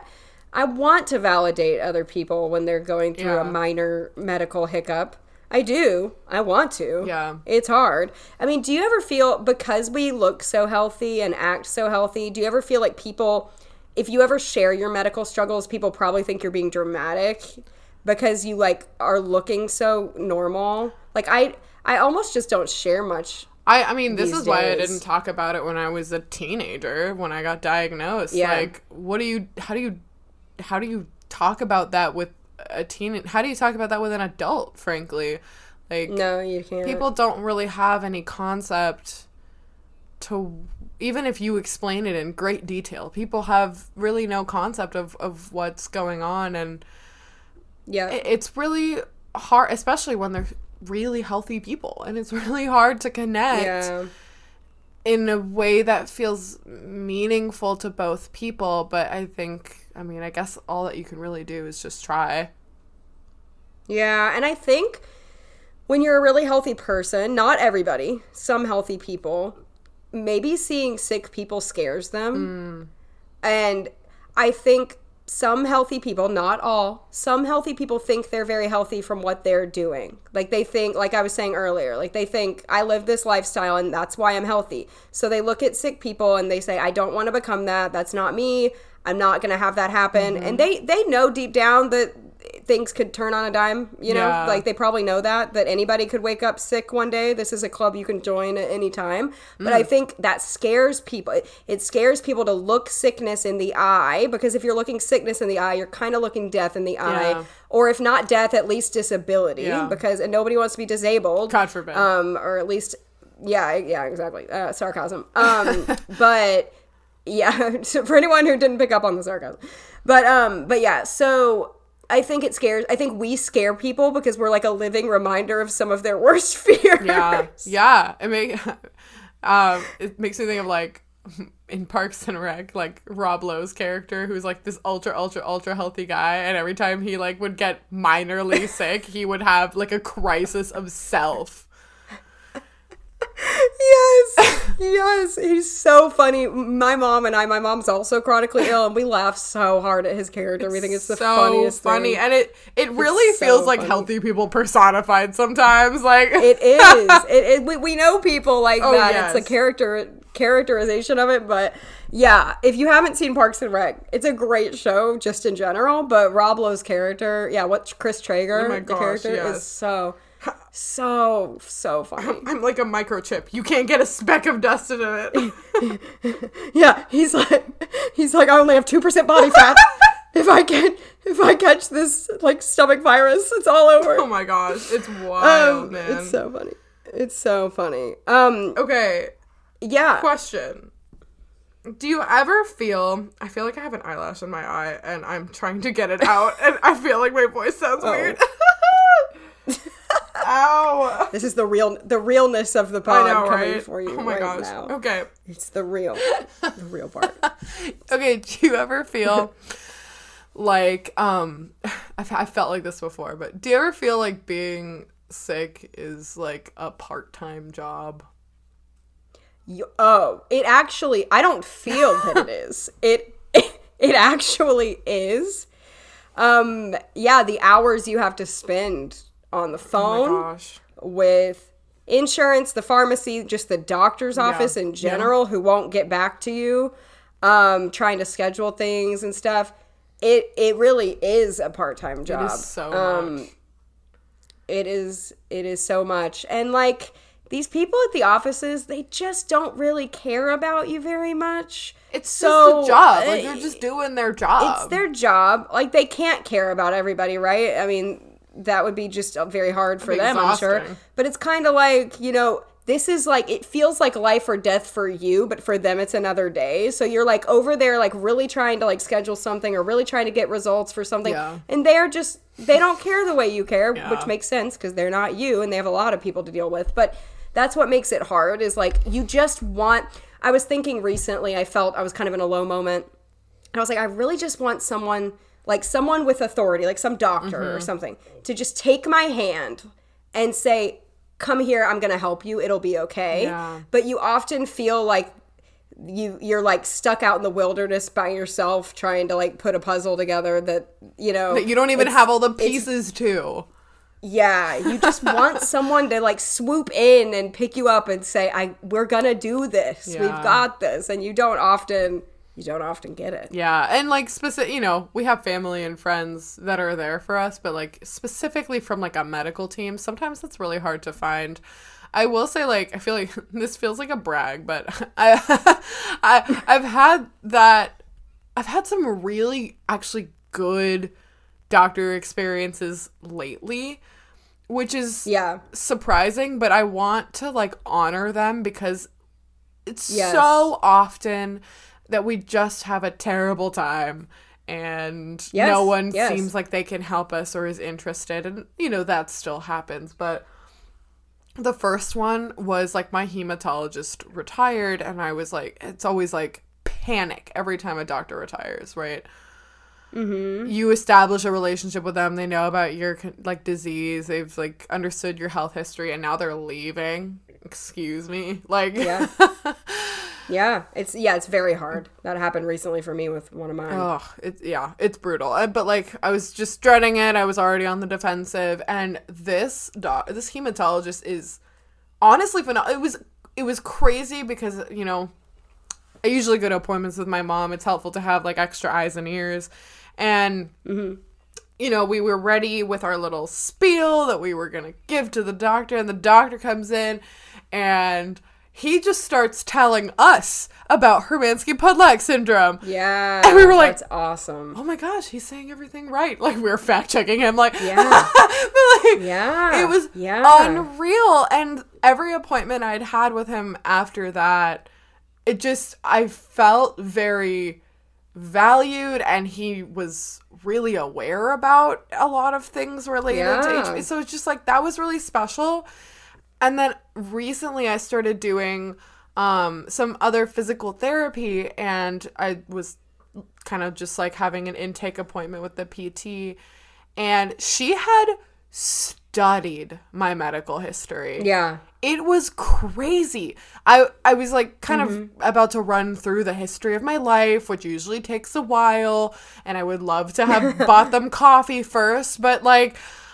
I want to validate other people when they're going through a minor medical hiccup. I do. I want to. Yeah. It's hard. I mean, do you ever feel, because we look so healthy and act so healthy, do you ever feel like people, if you ever share your medical struggles, people probably think you're being dramatic because you, like, are looking so normal? Like, I almost just don't share much. I mean, this is why I didn't talk about it when I was a teenager, when I got diagnosed. Yeah. Like, how do you talk about that with a teen? How do you talk about that with an adult, frankly? Like, no, you can't. People don't really have any concept to, even if you explain it in great detail, people have really no concept of what's going on. And it's really hard, especially when they're really healthy people, and it's really hard to connect in a way that feels meaningful to both people. But I guess all that you can really do is just try. Yeah, and I think when you're a really healthy person, not everybody, some healthy people, maybe seeing sick people scares them. And I think some healthy people, not all, some healthy people think they're very healthy from what they're doing. Like, they think, like I was saying earlier, like, they think, I live this lifestyle and that's why I'm healthy. So they look at sick people and they say, I don't want to become that. That's not me. I'm not going to have that happen. Mm-hmm. And they know deep down that things could turn on a dime, you know? Yeah. Like, they probably know that anybody could wake up sick one day. This is a club you can join at any time. But I think that scares people. It scares people to look sickness in the eye, because if you're looking sickness in the eye, you're kind of looking death in the eye. Or if not death, at least disability, because nobody wants to be disabled. God forbid. Or at least, yeah, exactly. Sarcasm. But Yeah, so for anyone who didn't pick up on the sarcasm. But yeah, so I think we scare people because we're like a living reminder of some of their worst fears. Yeah. It makes me think of like in Parks and Rec, like Rob Lowe's character, who's like this ultra healthy guy, and every time he like would get minorly sick, he would have like a crisis of self. Yes, he's so funny. My mom's also chronically ill, and we laugh so hard at his character. We think it's the funniest funny thing. And it really feels like funny. Healthy people personified sometimes. Like it is. We know people like that. Yes. It's a characterization of it, but yeah, if you haven't seen Parks and Rec, it's a great show just in general. But Rob Lowe's character, Chris Traeger, the character is so funny. I'm like a microchip. You can't get a speck of dust into it. Yeah, he's like I only have 2% body fat. If I catch this like stomach virus, it's all over. Oh my gosh, it's wild, man. It's so funny. Okay. Yeah. Question. Do you ever feel like I have an eyelash in my eye and I'm trying to get it out and I feel like my voice sounds weird. Ow. This is the realness of the pod coming for you. Oh my gosh. Now. Okay. It's the real part. Okay, do you ever feel like I've felt like this before, but do you ever feel like being sick is like a part-time job? It actually, I don't feel that it is. It actually is. Yeah, the hours you have to spend on the phone with insurance, the pharmacy, just the doctor's office in general who won't get back to you, trying to schedule things and stuff. It really is a part-time job. It is so much. It is so much. And like these people at the offices, they just don't really care about you very much. It's just a job. Like they're just doing their job. It's their job. Like they can't care about everybody, right? I mean, that would be just very hard for them, I'm sure. But it's kind of like, this is like, it feels like life or death for you, but for them it's another day. So you're like over there like really trying to like schedule something or really trying to get results for something. Yeah. And they don't care the way you care, which makes sense because they're not you and they have a lot of people to deal with. But that's what makes it hard is like you just want, I was thinking recently, I was kind of in a low moment. I was like, I really just want someone with authority, like some doctor or something, to just take my hand and say, come here, I'm going to help you. It'll be okay. Yeah. But you often feel like you're like stuck out in the wilderness by yourself trying to like put a puzzle together that you don't even have all the pieces to. Yeah, you just want someone to like swoop in and pick you up and say, we're going to do this. Yeah. We've got this. And you don't often get it. Yeah, and like we have family and friends that are there for us, but like specifically from like a medical team, sometimes that's really hard to find. I will say, like, I feel like this feels like a brag, but I've had some really actually good doctor experiences lately, which is surprising, but I want to like honor them because it's so often that we just have a terrible time and no one seems like they can help us or is interested. And, that still happens. But the first one was like my hematologist retired and I was like, it's always like panic every time a doctor retires, right? Mm-hmm. You establish a relationship with them. They know about your like disease. They've like understood your health history and now they're leaving. Excuse me. Like, Yeah, it's very hard. That happened recently for me with one of mine. Oh, it's brutal. But like, I was just dreading it. I was already on the defensive, and this hematologist is honestly phenomenal. It was crazy because I usually go to appointments with my mom. It's helpful to have like extra eyes and ears, and we were ready with our little spiel that we were gonna give to the doctor, and the doctor comes in, and he just starts telling us about Hermansky-Pudlak syndrome. Yeah. And we were like, that's awesome. Oh my gosh, he's saying everything right. Like, we were fact-checking him. Like, but like, it was unreal. And every appointment I'd had with him after that, I felt very valued, and he was really aware about a lot of things related to HPS. So it's just like, that was really special. And then recently I started doing some other physical therapy, and I was kind of just like having an intake appointment with the PT, and she had studied my medical history. Yeah. It was crazy. I was like kind of about to run through the history of my life, which usually takes a while, and I would love to have bought them coffee first, but like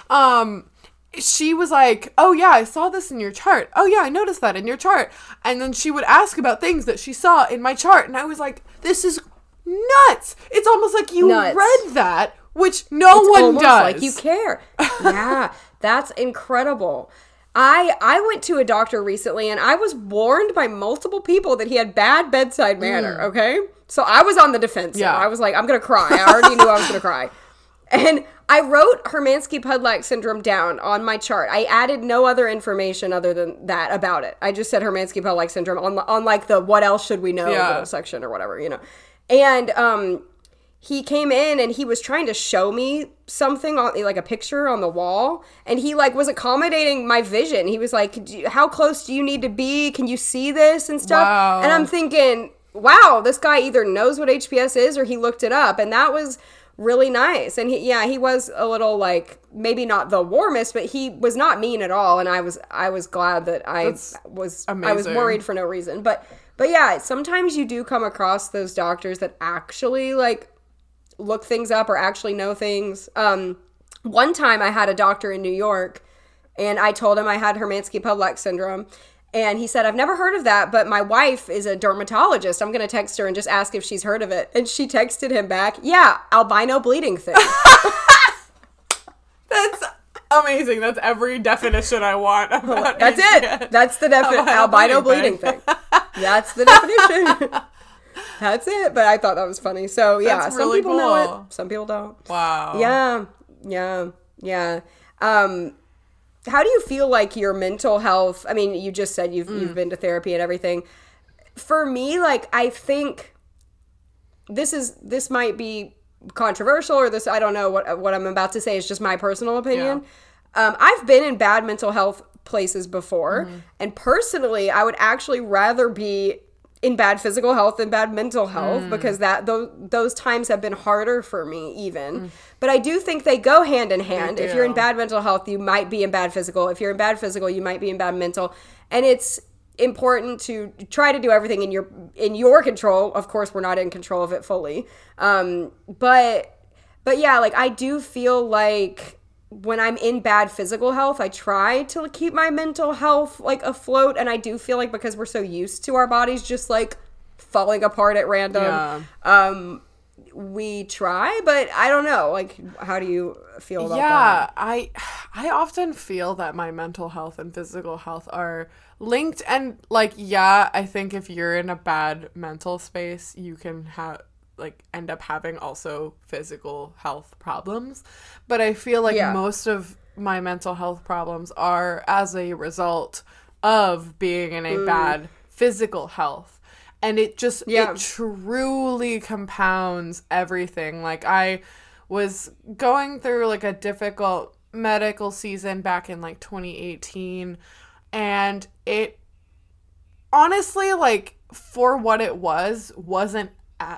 she was like, oh yeah, I saw this in your chart. Oh yeah, I noticed that in your chart. And then she would ask about things that she saw in my chart, and I was like, this is nuts. It's almost like you read that, which it's one does. Like you care. Yeah, that's incredible. I went to a doctor recently, and I was warned by multiple people that he had bad bedside manner, okay? So I was on the defense. Yeah. I was like, I'm going to cry. I already knew I was going to cry. And I wrote Hermansky-Pudlak syndrome down on my chart. I added no other information other than that about it. I just said Hermansky-Pudlak syndrome on like the what else should we know little section or whatever, you know. And he came in, and he was trying to show me something on like a picture on the wall, and he like was accommodating my vision. He was like, how close do you need to be? Can you see this and stuff? Wow. And I'm thinking, wow, this guy either knows what HPS is or he looked it up. And that was really nice. And he was a little like, maybe not the warmest, but he was not mean at all. And I was glad that I was worried for no reason. But yeah, sometimes you do come across those doctors that actually like look things up or actually know things. One time I had a doctor in New York, and I told him I had Hermansky-Pudlak syndrome. And he said, I've never heard of that, but my wife is a dermatologist. I'm going to text her and just ask if she's heard of it. And she texted him back, yeah, albino bleeding thing. That's amazing. That's every definition I want about That's HPS. It. That's the definition. Albino bleeding thing. That's the definition. That's it. But I thought that was funny. So, yeah, that's some really people know it. Some people don't. Wow. Yeah. How do you feel like your mental health? I mean, you just said you've been to therapy and everything. For me, like, I think this might be controversial, or this, I don't know what I'm about to say is just my personal opinion. Yeah. I've been in bad mental health places before, and personally, I would actually rather be in bad physical health than bad mental health, because those times have been harder for me even. But I do think they go hand in hand. If you're in bad mental health, you might be in bad physical. If you're in bad physical, you might be in bad mental. And it's important to try to do everything in your control. Of course, we're not in control of it fully. But yeah, like I do feel like when I'm in bad physical health, I try to keep my mental health like afloat. And I do feel like because we're so used to our bodies just like falling apart at random, we try, but I don't know. Like, how do you feel about that? I often feel that my mental health and physical health are linked. And like, I think if you're in a bad mental space, you can end up having also physical health problems. But I feel like most of my mental health problems are as a result of being in a bad physical health. And it truly compounds everything. Like, I was going through like a difficult medical season back in like 2018, and it honestly, like, for what it wasn't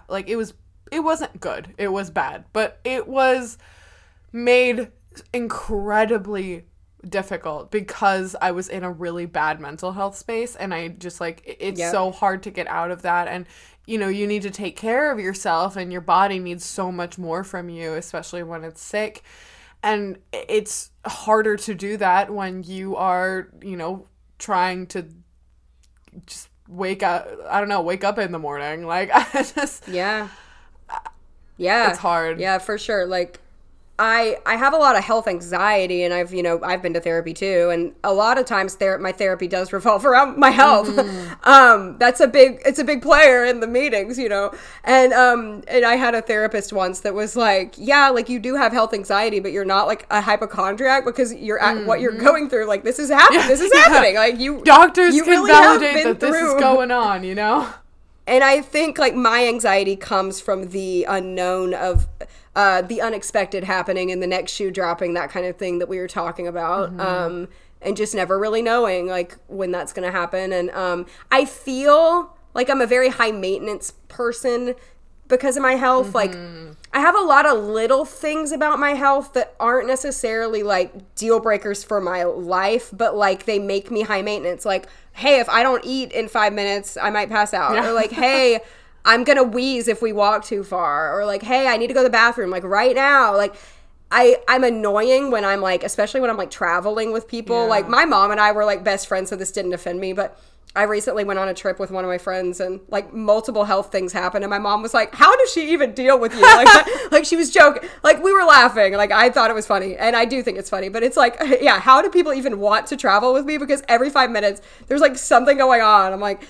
it wasn't good. It was bad, but it was made incredibly difficult because I was in a really bad mental health space, and I just like it's so hard to get out of that. And you need to take care of yourself, and your body needs so much more from you, especially when it's sick. And it's harder to do that when you are trying to just wake up in the morning. Like, I just it's hard. Yeah, for sure. Like, I have a lot of health anxiety, and I've been to therapy too, and a lot of times my therapy does revolve around my health. It's a big player in the meetings, and I had a therapist once that was like, like, you do have health anxiety, but you're not like a hypochondriac because you're at what you're going through. Like, this is happening. This is happening. Like, doctors can really validate that this is going on, And I think like my anxiety comes from the unknown of the unexpected happening and the next shoe dropping, that kind of thing that we were talking about. And just never really knowing like when that's going to happen. And I feel like I'm a very high maintenance person because of my health. Like I have a lot of little things about my health that aren't necessarily like deal breakers for my life, but like they make me high maintenance. Like, hey, if I don't eat in 5 minutes, I might pass out. Or like, hey, I'm going to wheeze if we walk too far. Or like, hey, I need to go to the bathroom like right now. Like I'm annoying when I'm like, especially when I'm like traveling with people. Like my mom and I were like best friends, so this didn't offend me, but I recently went on a trip with one of my friends and like multiple health things happened. And my mom was like, how does she even deal with you? Like she was joking. Like we were laughing. Like I thought it was funny. And I do think it's funny, but it's like, yeah, how do people even want to travel with me? Because every 5 minutes there's like something going on. I'm like,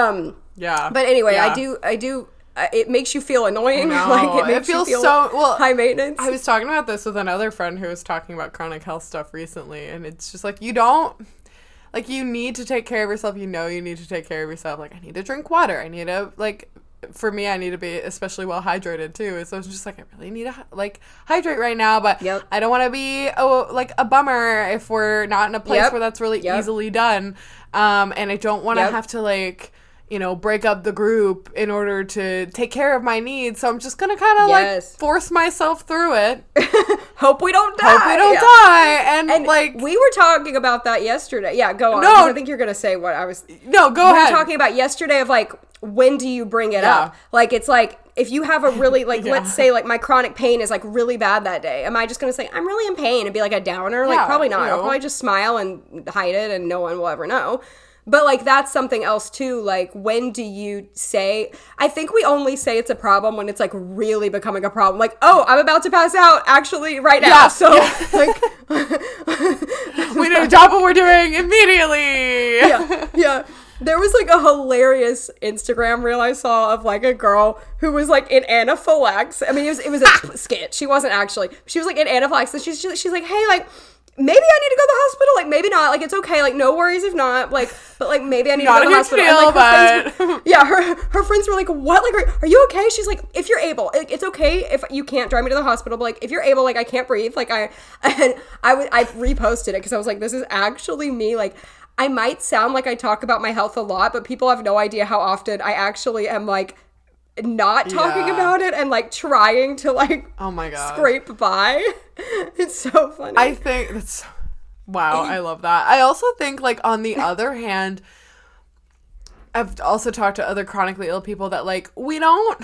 yeah. But anyway, I do. It makes you feel annoying. Like it feels you feel so high maintenance. I was talking about this with another friend who was talking about chronic health stuff recently. And it's just like, you don't... Like, you need to take care of yourself. You know you need to take care of yourself. Like, I need to drink water. I need to, like, for me, I need to be especially well hydrated, too. So it's just like, I really need to, like, hydrate right now. But I don't want to be, a bummer if we're not in a place where that's really easily done. And I don't want to have to, like... you know, break up the group in order to take care of my needs. So I'm just going to kind of like force myself through it. Hope we don't die. Hope we don't die. And like... we were talking about that yesterday. Yeah, go on. No. I think you're going to say what I was... No, go ahead. We were talking about yesterday of like, when do you bring it up? Like, it's like, if you have a really, like, let's say, like, my chronic pain is, like, really bad that day. Am I just going to say, I'm really in pain and be like a downer? Like, probably not. I'll probably just smile and hide it and no one will ever know. But, like, that's something else, too. Like, when do you say... I think we only say it's a problem when it's, like, really becoming a problem. Like, oh, I'm about to pass out, actually, right now. Yeah, so, like... we need to stop what we're doing immediately! Yeah. There was, like, a hilarious Instagram reel I saw of, like, a girl who was, like, in anaphylaxis. I mean, it was a skit. She wasn't actually. She was, like, in anaphylaxis. She's like, hey, like... maybe I need to go to the hospital, like, maybe not, like, it's okay, like, no worries if not, like, but, like, maybe I need to go to the hospital. And, like, her friends were like, what, like, are you okay? She's like, if you're able, it's okay if you can't drive me to the hospital, but, like, if you're able, like, I can't breathe, like, I reposted it, because I was like, this is actually me, like, I might sound like I talk about my health a lot, but people have no idea how often I actually am, like, not talking about it and like trying to like oh my god scrape by. It's so funny. I think that's wow. I love that. I also think like on the other hand, I've also talked to other chronically ill people that like we don't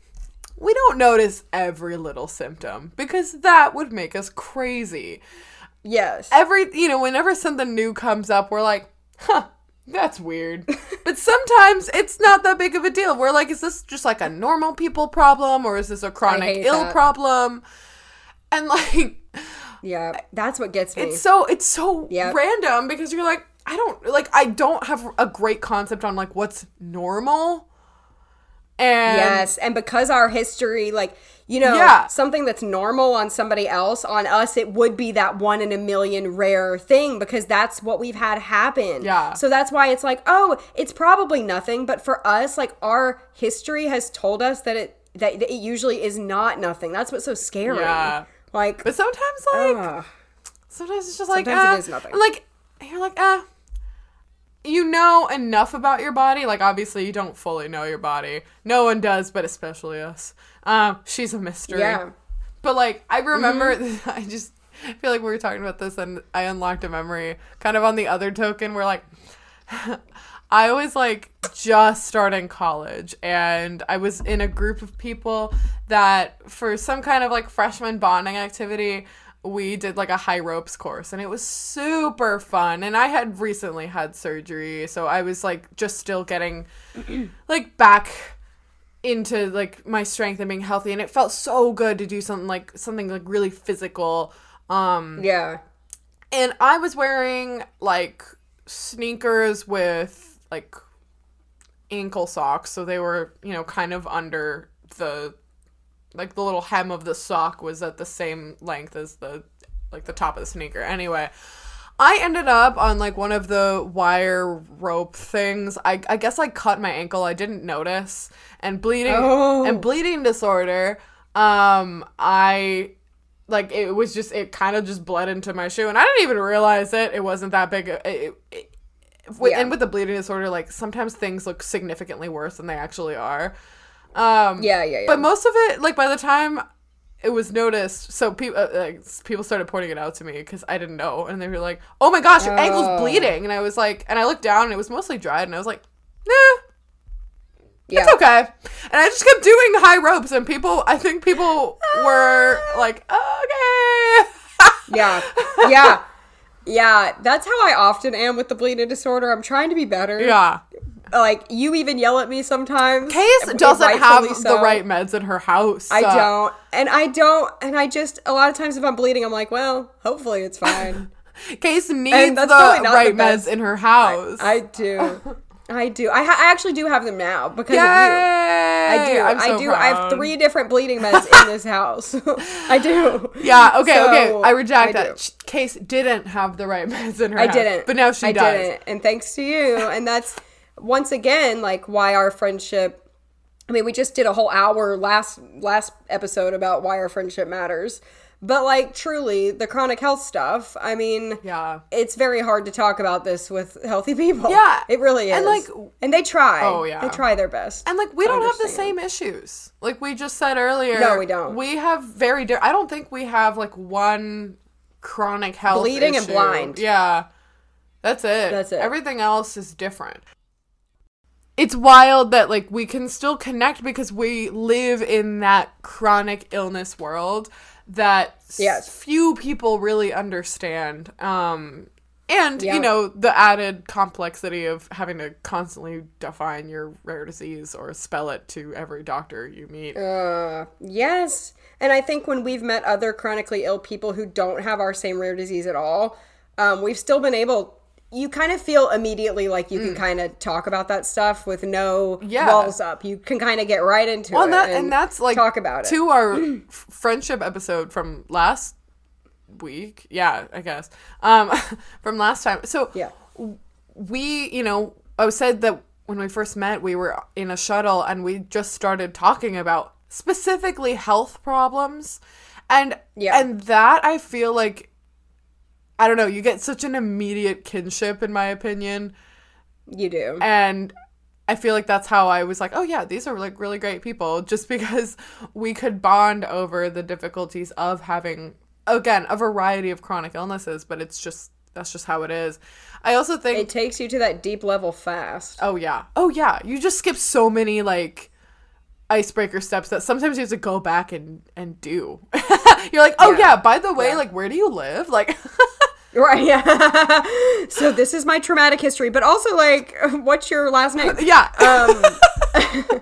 notice every little symptom because that would make us crazy. Yes. Whenever something new comes up, we're like, huh, that's weird. But sometimes it's not that big of a deal. We're like, is this just like a normal people problem or is this a chronic ill problem? And like... yeah, that's what gets me. It's so random because you're like, I don't have a great concept on like what's normal. And yes, and because our history, like, you know, something that's normal on somebody else, on us, it would be that 1 in a million rare thing because that's what we've had happen. Yeah. So that's why it's like, oh, it's probably nothing. But for us, like, our history has told us that it usually is not nothing. That's what's so scary. Yeah. Like, but sometimes, like, sometimes it's just like, sometimes it is nothing. Like, you're like, you know enough about your body. Like, obviously, you don't fully know your body. No one does, but especially us. She's a mystery. Yeah. But, like, I remember, I just feel like we were talking about this, and I unlocked a memory. Kind of on the other token, where, like, I was, like, just starting college, and I was in a group of people that, for some kind of, like, freshman bonding activity, we did like a high ropes course and it was super fun. And I had recently had surgery. So I was like just still getting like back into like my strength and being healthy. And it felt so good to do something like really physical. Yeah. And I was wearing like sneakers with like ankle socks. So they were, you know, kind of under the little hem of the sock was at the same length as the top of the sneaker. Anyway, I ended up on like one of the wire rope things. I guess I cut my ankle. I didn't notice. And bleeding disorder. I like it kind of just bled into my shoe, and I didn't even realize it. It wasn't that big. And with the bleeding disorder, like sometimes things look significantly worse than they actually are. But most of it, like by the time it was noticed, so people started pointing it out to me because I didn't know, and they were like, "Oh my gosh, your ankle's bleeding," and I was like, and I looked down and it was mostly dried, and I was like, "Nah, it's okay." And I just kept doing high ropes, and I think people were like, "Okay." Yeah, that's how I often am with the bleeding disorder. I'm trying to be better. Yeah. Like, you even yell at me sometimes. Case doesn't have the right meds in her house. I don't. And I just, a lot of times if I'm bleeding, I'm like, well, hopefully it's fine. Case needs the right meds in her house. I do. I actually do have them now because of you. I do. I have 3 different bleeding meds in this house. I do. Yeah. Okay. I reject that. Case didn't have the right meds in her house. I didn't. But now she does. I didn't. And thanks to you. And that's, once again, like, why our friendship, I mean, we just did a whole hour last episode about why our friendship matters. But, like, truly, the chronic health stuff, I mean, it's very hard to talk about this with healthy people. Yeah. It really is. And they try. Oh, yeah. They try their best. And, like, we don't have the same issues. Like we just said earlier. No, we don't. We have I don't think we have, like, one chronic health bleeding issue. And blind. Yeah. That's it. Everything else is different. It's wild that, like, we can still connect because we live in that chronic illness world that few people really understand. And, you know, the added complexity of having to constantly define your rare disease or spell it to every doctor you meet. Yes. And I think when we've met other chronically ill people who don't have our same rare disease at all, we've still been able... You kind of feel immediately like you can kind of talk about that stuff with no walls up. You can kind of get right into it and that's like talk about it. To our friendship episode from last week, I guess, from last time. So we, you know, I said that when we first met, we were in a shuttle and we just started talking about specifically health problems, and that I feel like. I don't know, you get such an immediate kinship, in my opinion. You do. And I feel like that's how I was like, oh yeah, these are like really great people, just because we could bond over the difficulties of having, again, a variety of chronic illnesses, but that's just how it is. I also think... It takes you to that deep level fast. Oh yeah. You just skip so many, like, icebreaker steps that sometimes you have to go back and do. You're like, by the way, like, where do you live? Like... Right, yeah. So this is my traumatic history, but also, like, what's your last name? Yeah. But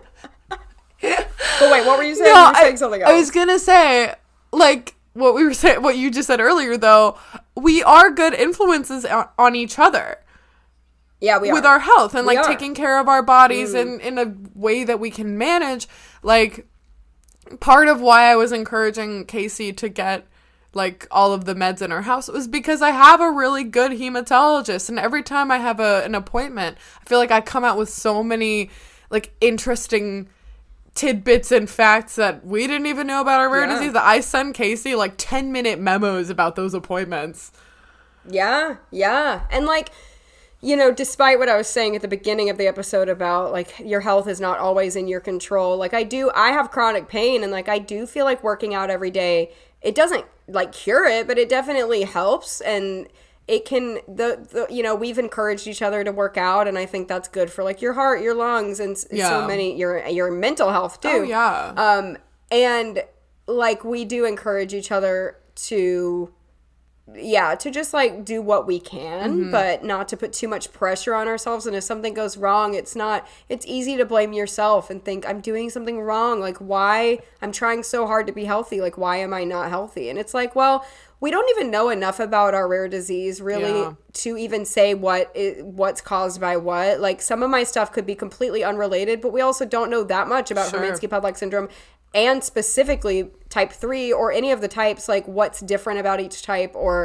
wait, what were you saying? No, you were saying something else. I was gonna say, like, what you just said earlier, though, we are good influences on each other. Yeah, we are. With our health and, like, taking care of our bodies in a way that we can manage. Like, part of why I was encouraging Casey to get, like, all of the meds in her house was because I have a really good hematologist, and every time I have an appointment, I feel like I come out with so many, like, interesting tidbits and facts that we didn't even know about our rare disease, that I send Casey, like, 10-minute memos about those appointments. Yeah. And, like, you know, despite what I was saying at the beginning of the episode about, like, your health is not always in your control, like, I have chronic pain, and, like, I do feel like working out every day, it doesn't, like, cure it, but it definitely helps, and it can, you know, we've encouraged each other to work out, and I think that's good for, like, your heart, your lungs, and so many, your mental health, too. Oh, yeah. And, like, we do encourage each other to just, like, do what we can, but not to put too much pressure on ourselves. And if something goes wrong, it's easy to blame yourself and think, I'm doing something wrong. Like, why? I'm trying so hard to be healthy. Like, why am I not healthy? And it's like, well, we don't even know enough about our rare disease, really, to even say what's caused by what. Like, some of my stuff could be completely unrelated, but we also don't know that much about Hermansky-Pudlak syndrome, and specifically type 3 or any of the types, like, what's different about each type, or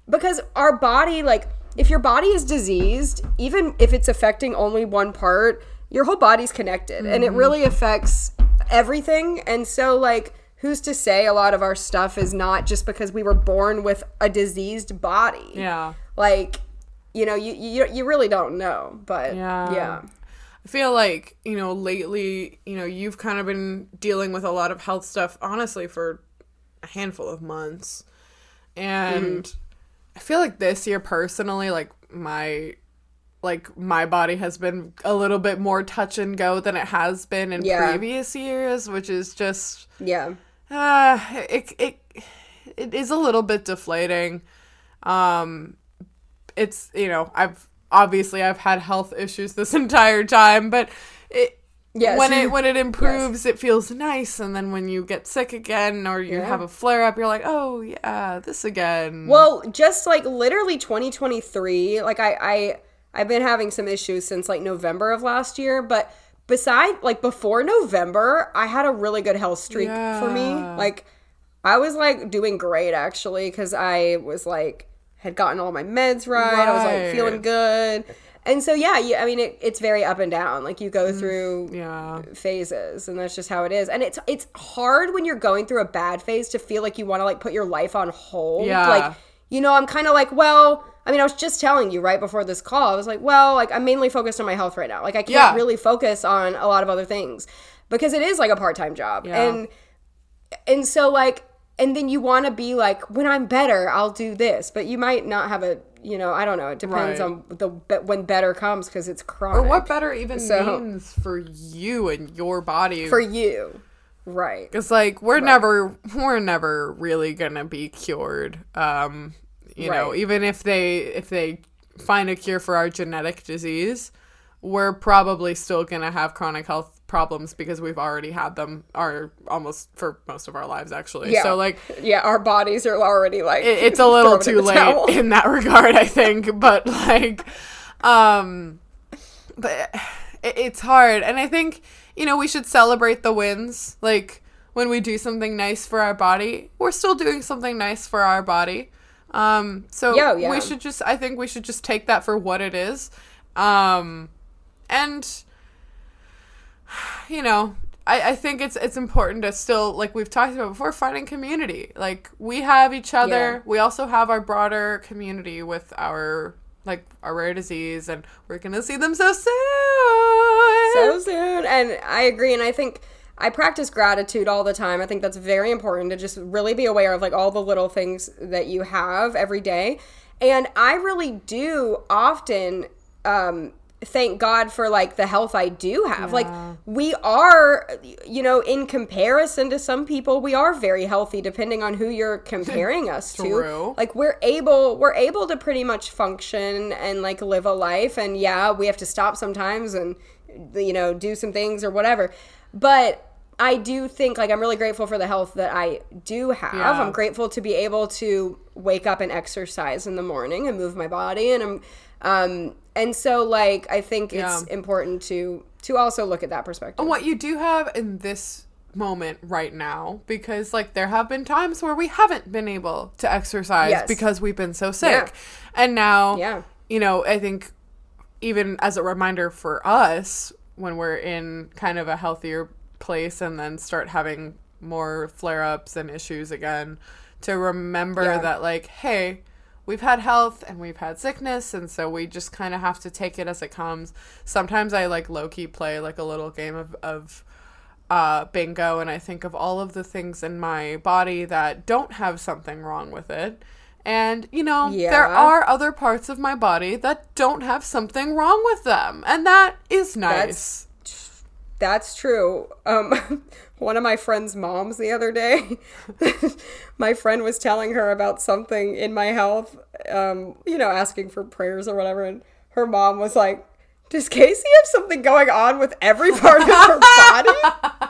because our body, like, if your body is diseased, even if it's affecting only one part, your whole body's connected, and it really affects everything. And so, like, who's to say a lot of our stuff is not just because we were born with a diseased body? Yeah. Like, you know, you really don't know, but yeah. I feel like, you know, lately, you know, you've kind of been dealing with a lot of health stuff, honestly, for a handful of months. And I feel like this year, personally, like, my body has been a little bit more touch and go than it has been in previous years, which is just... Yeah. It is a little bit deflating. It's, you know, I've had health issues this entire time, but when it improves, it feels nice. And then when you get sick again or you have a flare up, you're like, oh yeah, this again. Well, just like literally 2023, like I've been having some issues since like November of last year, but before November, I had a really good health streak for me. Like, I was like doing great actually, because I was like, had gotten all my meds right. I was like feeling good. And so, I mean, it's very up and down. Like, you go through phases, and that's just how it is. And it's hard when you're going through a bad phase to feel like you want to, like, put your life on hold. Yeah. Like, you know, I'm kind of like, well, I mean, I was just telling you right before this call, I was like, well, like, I'm mainly focused on my health right now. Like, I can't really focus on a lot of other things because it is, like, a part-time job. Yeah. And so, like, and then you want to be like, when I'm better, I'll do this. But you might not have a, you know, I don't know. It depends on when better comes, because it's chronic. Or what better even means for you and your body. For you. Right. Because, like, we're never really going to be cured. You know, even if they find a cure for our genetic disease, we're probably still going to have chronic health problems because we've already had them almost for most of our lives, actually. Yeah. So, like, our bodies are already like, it's a little too late in that regard, I think. But, like, but it's hard. And I think, you know, we should celebrate the wins. Like, when we do something nice for our body, we're still doing something nice for our body. We should just, I think we should just take that for what it is. And, you know, I think it's important to still, like we've talked about before, finding community. Like, we have each other. Yeah. We also have our broader community with our rare disease, and we're going to see them so soon. And I agree. And I think I practice gratitude all the time. I think that's very important, to just really be aware of, like, all the little things that you have every day. And I really do often, thank God for, like, the health I do have. Yeah. Like, we are, you know, in comparison to some people, we are very healthy depending on who you're comparing us to. True. Like, we're able to pretty much function and, like, live a life. And we have to stop sometimes and, you know, do some things or whatever. But I do think, like, I'm really grateful for the health that I do have. Yeah. I'm grateful to be able to wake up and exercise in the morning and move my body. And so, like, I think it's important to also look at that perspective. And what you do have in this moment right now, because, like, there have been times where we haven't been able to exercise because we've been so sick. Yeah. And now, you know, I think even as a reminder for us, when we're in kind of a healthier place and then start having more flare-ups and issues again, to remember that, like, hey, we've had health and we've had sickness, and so we just kind of have to take it as it comes. Sometimes I, like, low-key play, like, a little game of bingo, and I think of all of the things in my body that don't have something wrong with it. And, you know, there are other parts of my body that don't have something wrong with them. And that is nice. That's true. One of my friend's moms the other day, my friend was telling her about something in my health, you know, asking for prayers or whatever. And her mom was like, does Casey have something going on with every part of her body?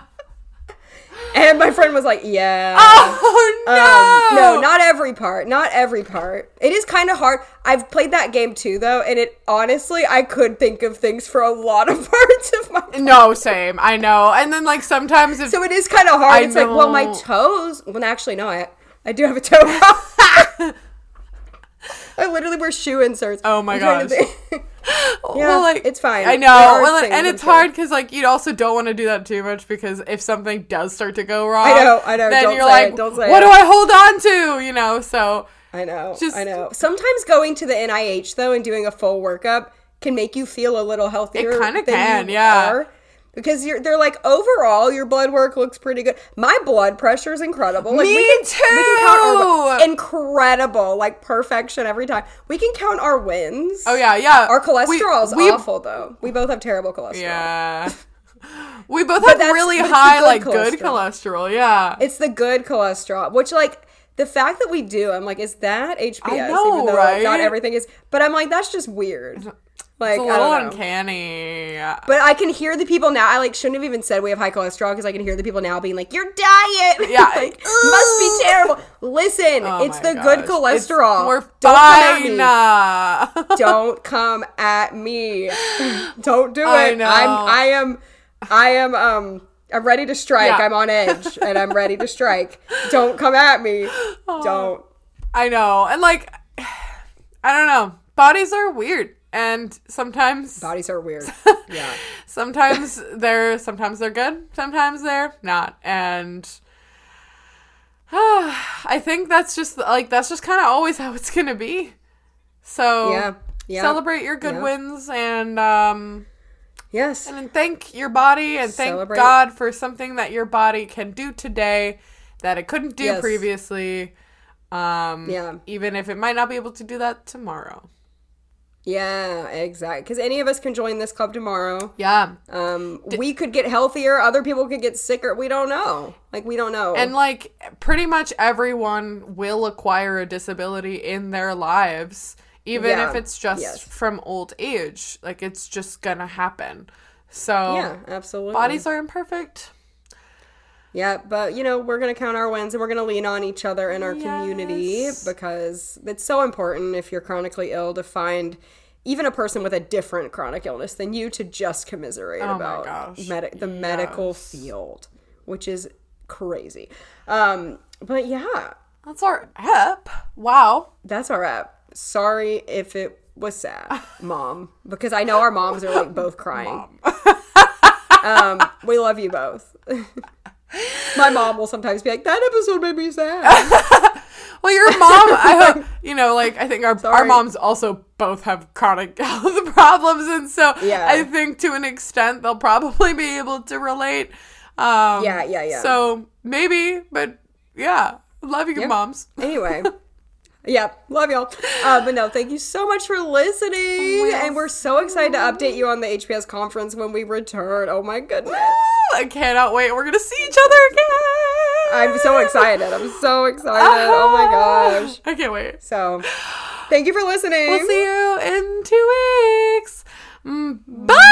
And my friend was like, yeah. Oh, no. No, not every part. Not every part. It is kind of hard. I've played that game too, though, and it honestly, I could think of things for a lot of parts of my body. No, same. I know. And then, like, sometimes if... So it is kind of hard. It's like, well, my toes... Well, actually, no, I do have a toe. I literally wear shoe inserts. Oh my I'm trying to gosh. think. Well, Yeah, like, it's fine. I There know. are Well, things and I'm it's sure. hard because, like, you also don't want to do that too much because if something does start to go wrong, I know. then Don't you're say like, it. Don't say what it. do I hold on to? You know, so I know. Just- I know. Sometimes going to the NIH though and doing a full workup can make you feel a little healthier. It kinda than can, you yeah. are. Because they're like, overall, your blood work looks pretty good. My blood pressure is incredible. Like, Me we can count too! incredible, like perfection every time. We can count our wins. oh yeah. Our cholesterol's we awful though. We both have terrible cholesterol. Yeah. We both have that's- really but it's the high, good like, good cholesterol. cholesterol. Yeah. It's the good cholesterol, which like the fact that we do, I'm like, is that HBS? I know, even though right? not everything is. But I'm like, that's just weird. Like, It's a I little don't know. uncanny. But I can hear the people now. I like shouldn't have even said we have high cholesterol because I can hear the people now being like, "Your diet, Yeah. like, must be terrible." Listen, Oh it's my the good gosh. cholesterol. We're Don't fine. Don't come at me. Don't do I it. know. I'm ready to strike. Yeah. I'm on edge and I'm ready to strike. Don't come at me. Don't. I know. And, like, I don't know. Bodies are weird. And sometimes Bodies are weird. Yeah. sometimes they're good, sometimes they're not. And I think that's just kind of always how it's gonna be. So Yeah. celebrate your good Yeah. wins and Yes. then thank your body and thank Celebrate. God for something that your body can do today that it couldn't do Yes. previously. Yeah. Even if it might not be able to do that tomorrow. Yeah, exactly. Because any of us can join this club tomorrow. Yeah. We could get healthier. Other people could get sicker. We don't know. Like, we don't know. And, like, pretty much everyone will acquire a disability in their lives, even Yeah. if it's just Yes. from old age. Like, it's just gonna happen. So, yeah, absolutely. bodies are imperfect. Yeah, but, we're going to count our wins and we're going to lean on each other in our community Yes. because it's so important if you're chronically ill to find even a person with a different chronic illness than you to just commiserate Oh my about gosh. the medical Yes. field, which is crazy. But yeah, That's our ep. Wow. that's our app. Sorry if it was sad, Mom, because I know our moms are like both crying. We love you both. My mom will sometimes be like, that episode made me sad. Well, your mom, I hope, I think our Sorry. moms also both have chronic health problems. And so Yeah. I think to an extent they'll probably be able to relate. Yeah. So maybe, but yeah, love you, moms. Anyway. Yeah, love y'all. But no, thank you so much for listening. And we're so excited to update you on the HPS conference when we return. Oh my goodness. I cannot wait. We're going to see each other again. I'm so excited. I'm so excited. Oh my gosh. I can't wait. So, thank you for listening. We'll see you in 2 weeks. Bye.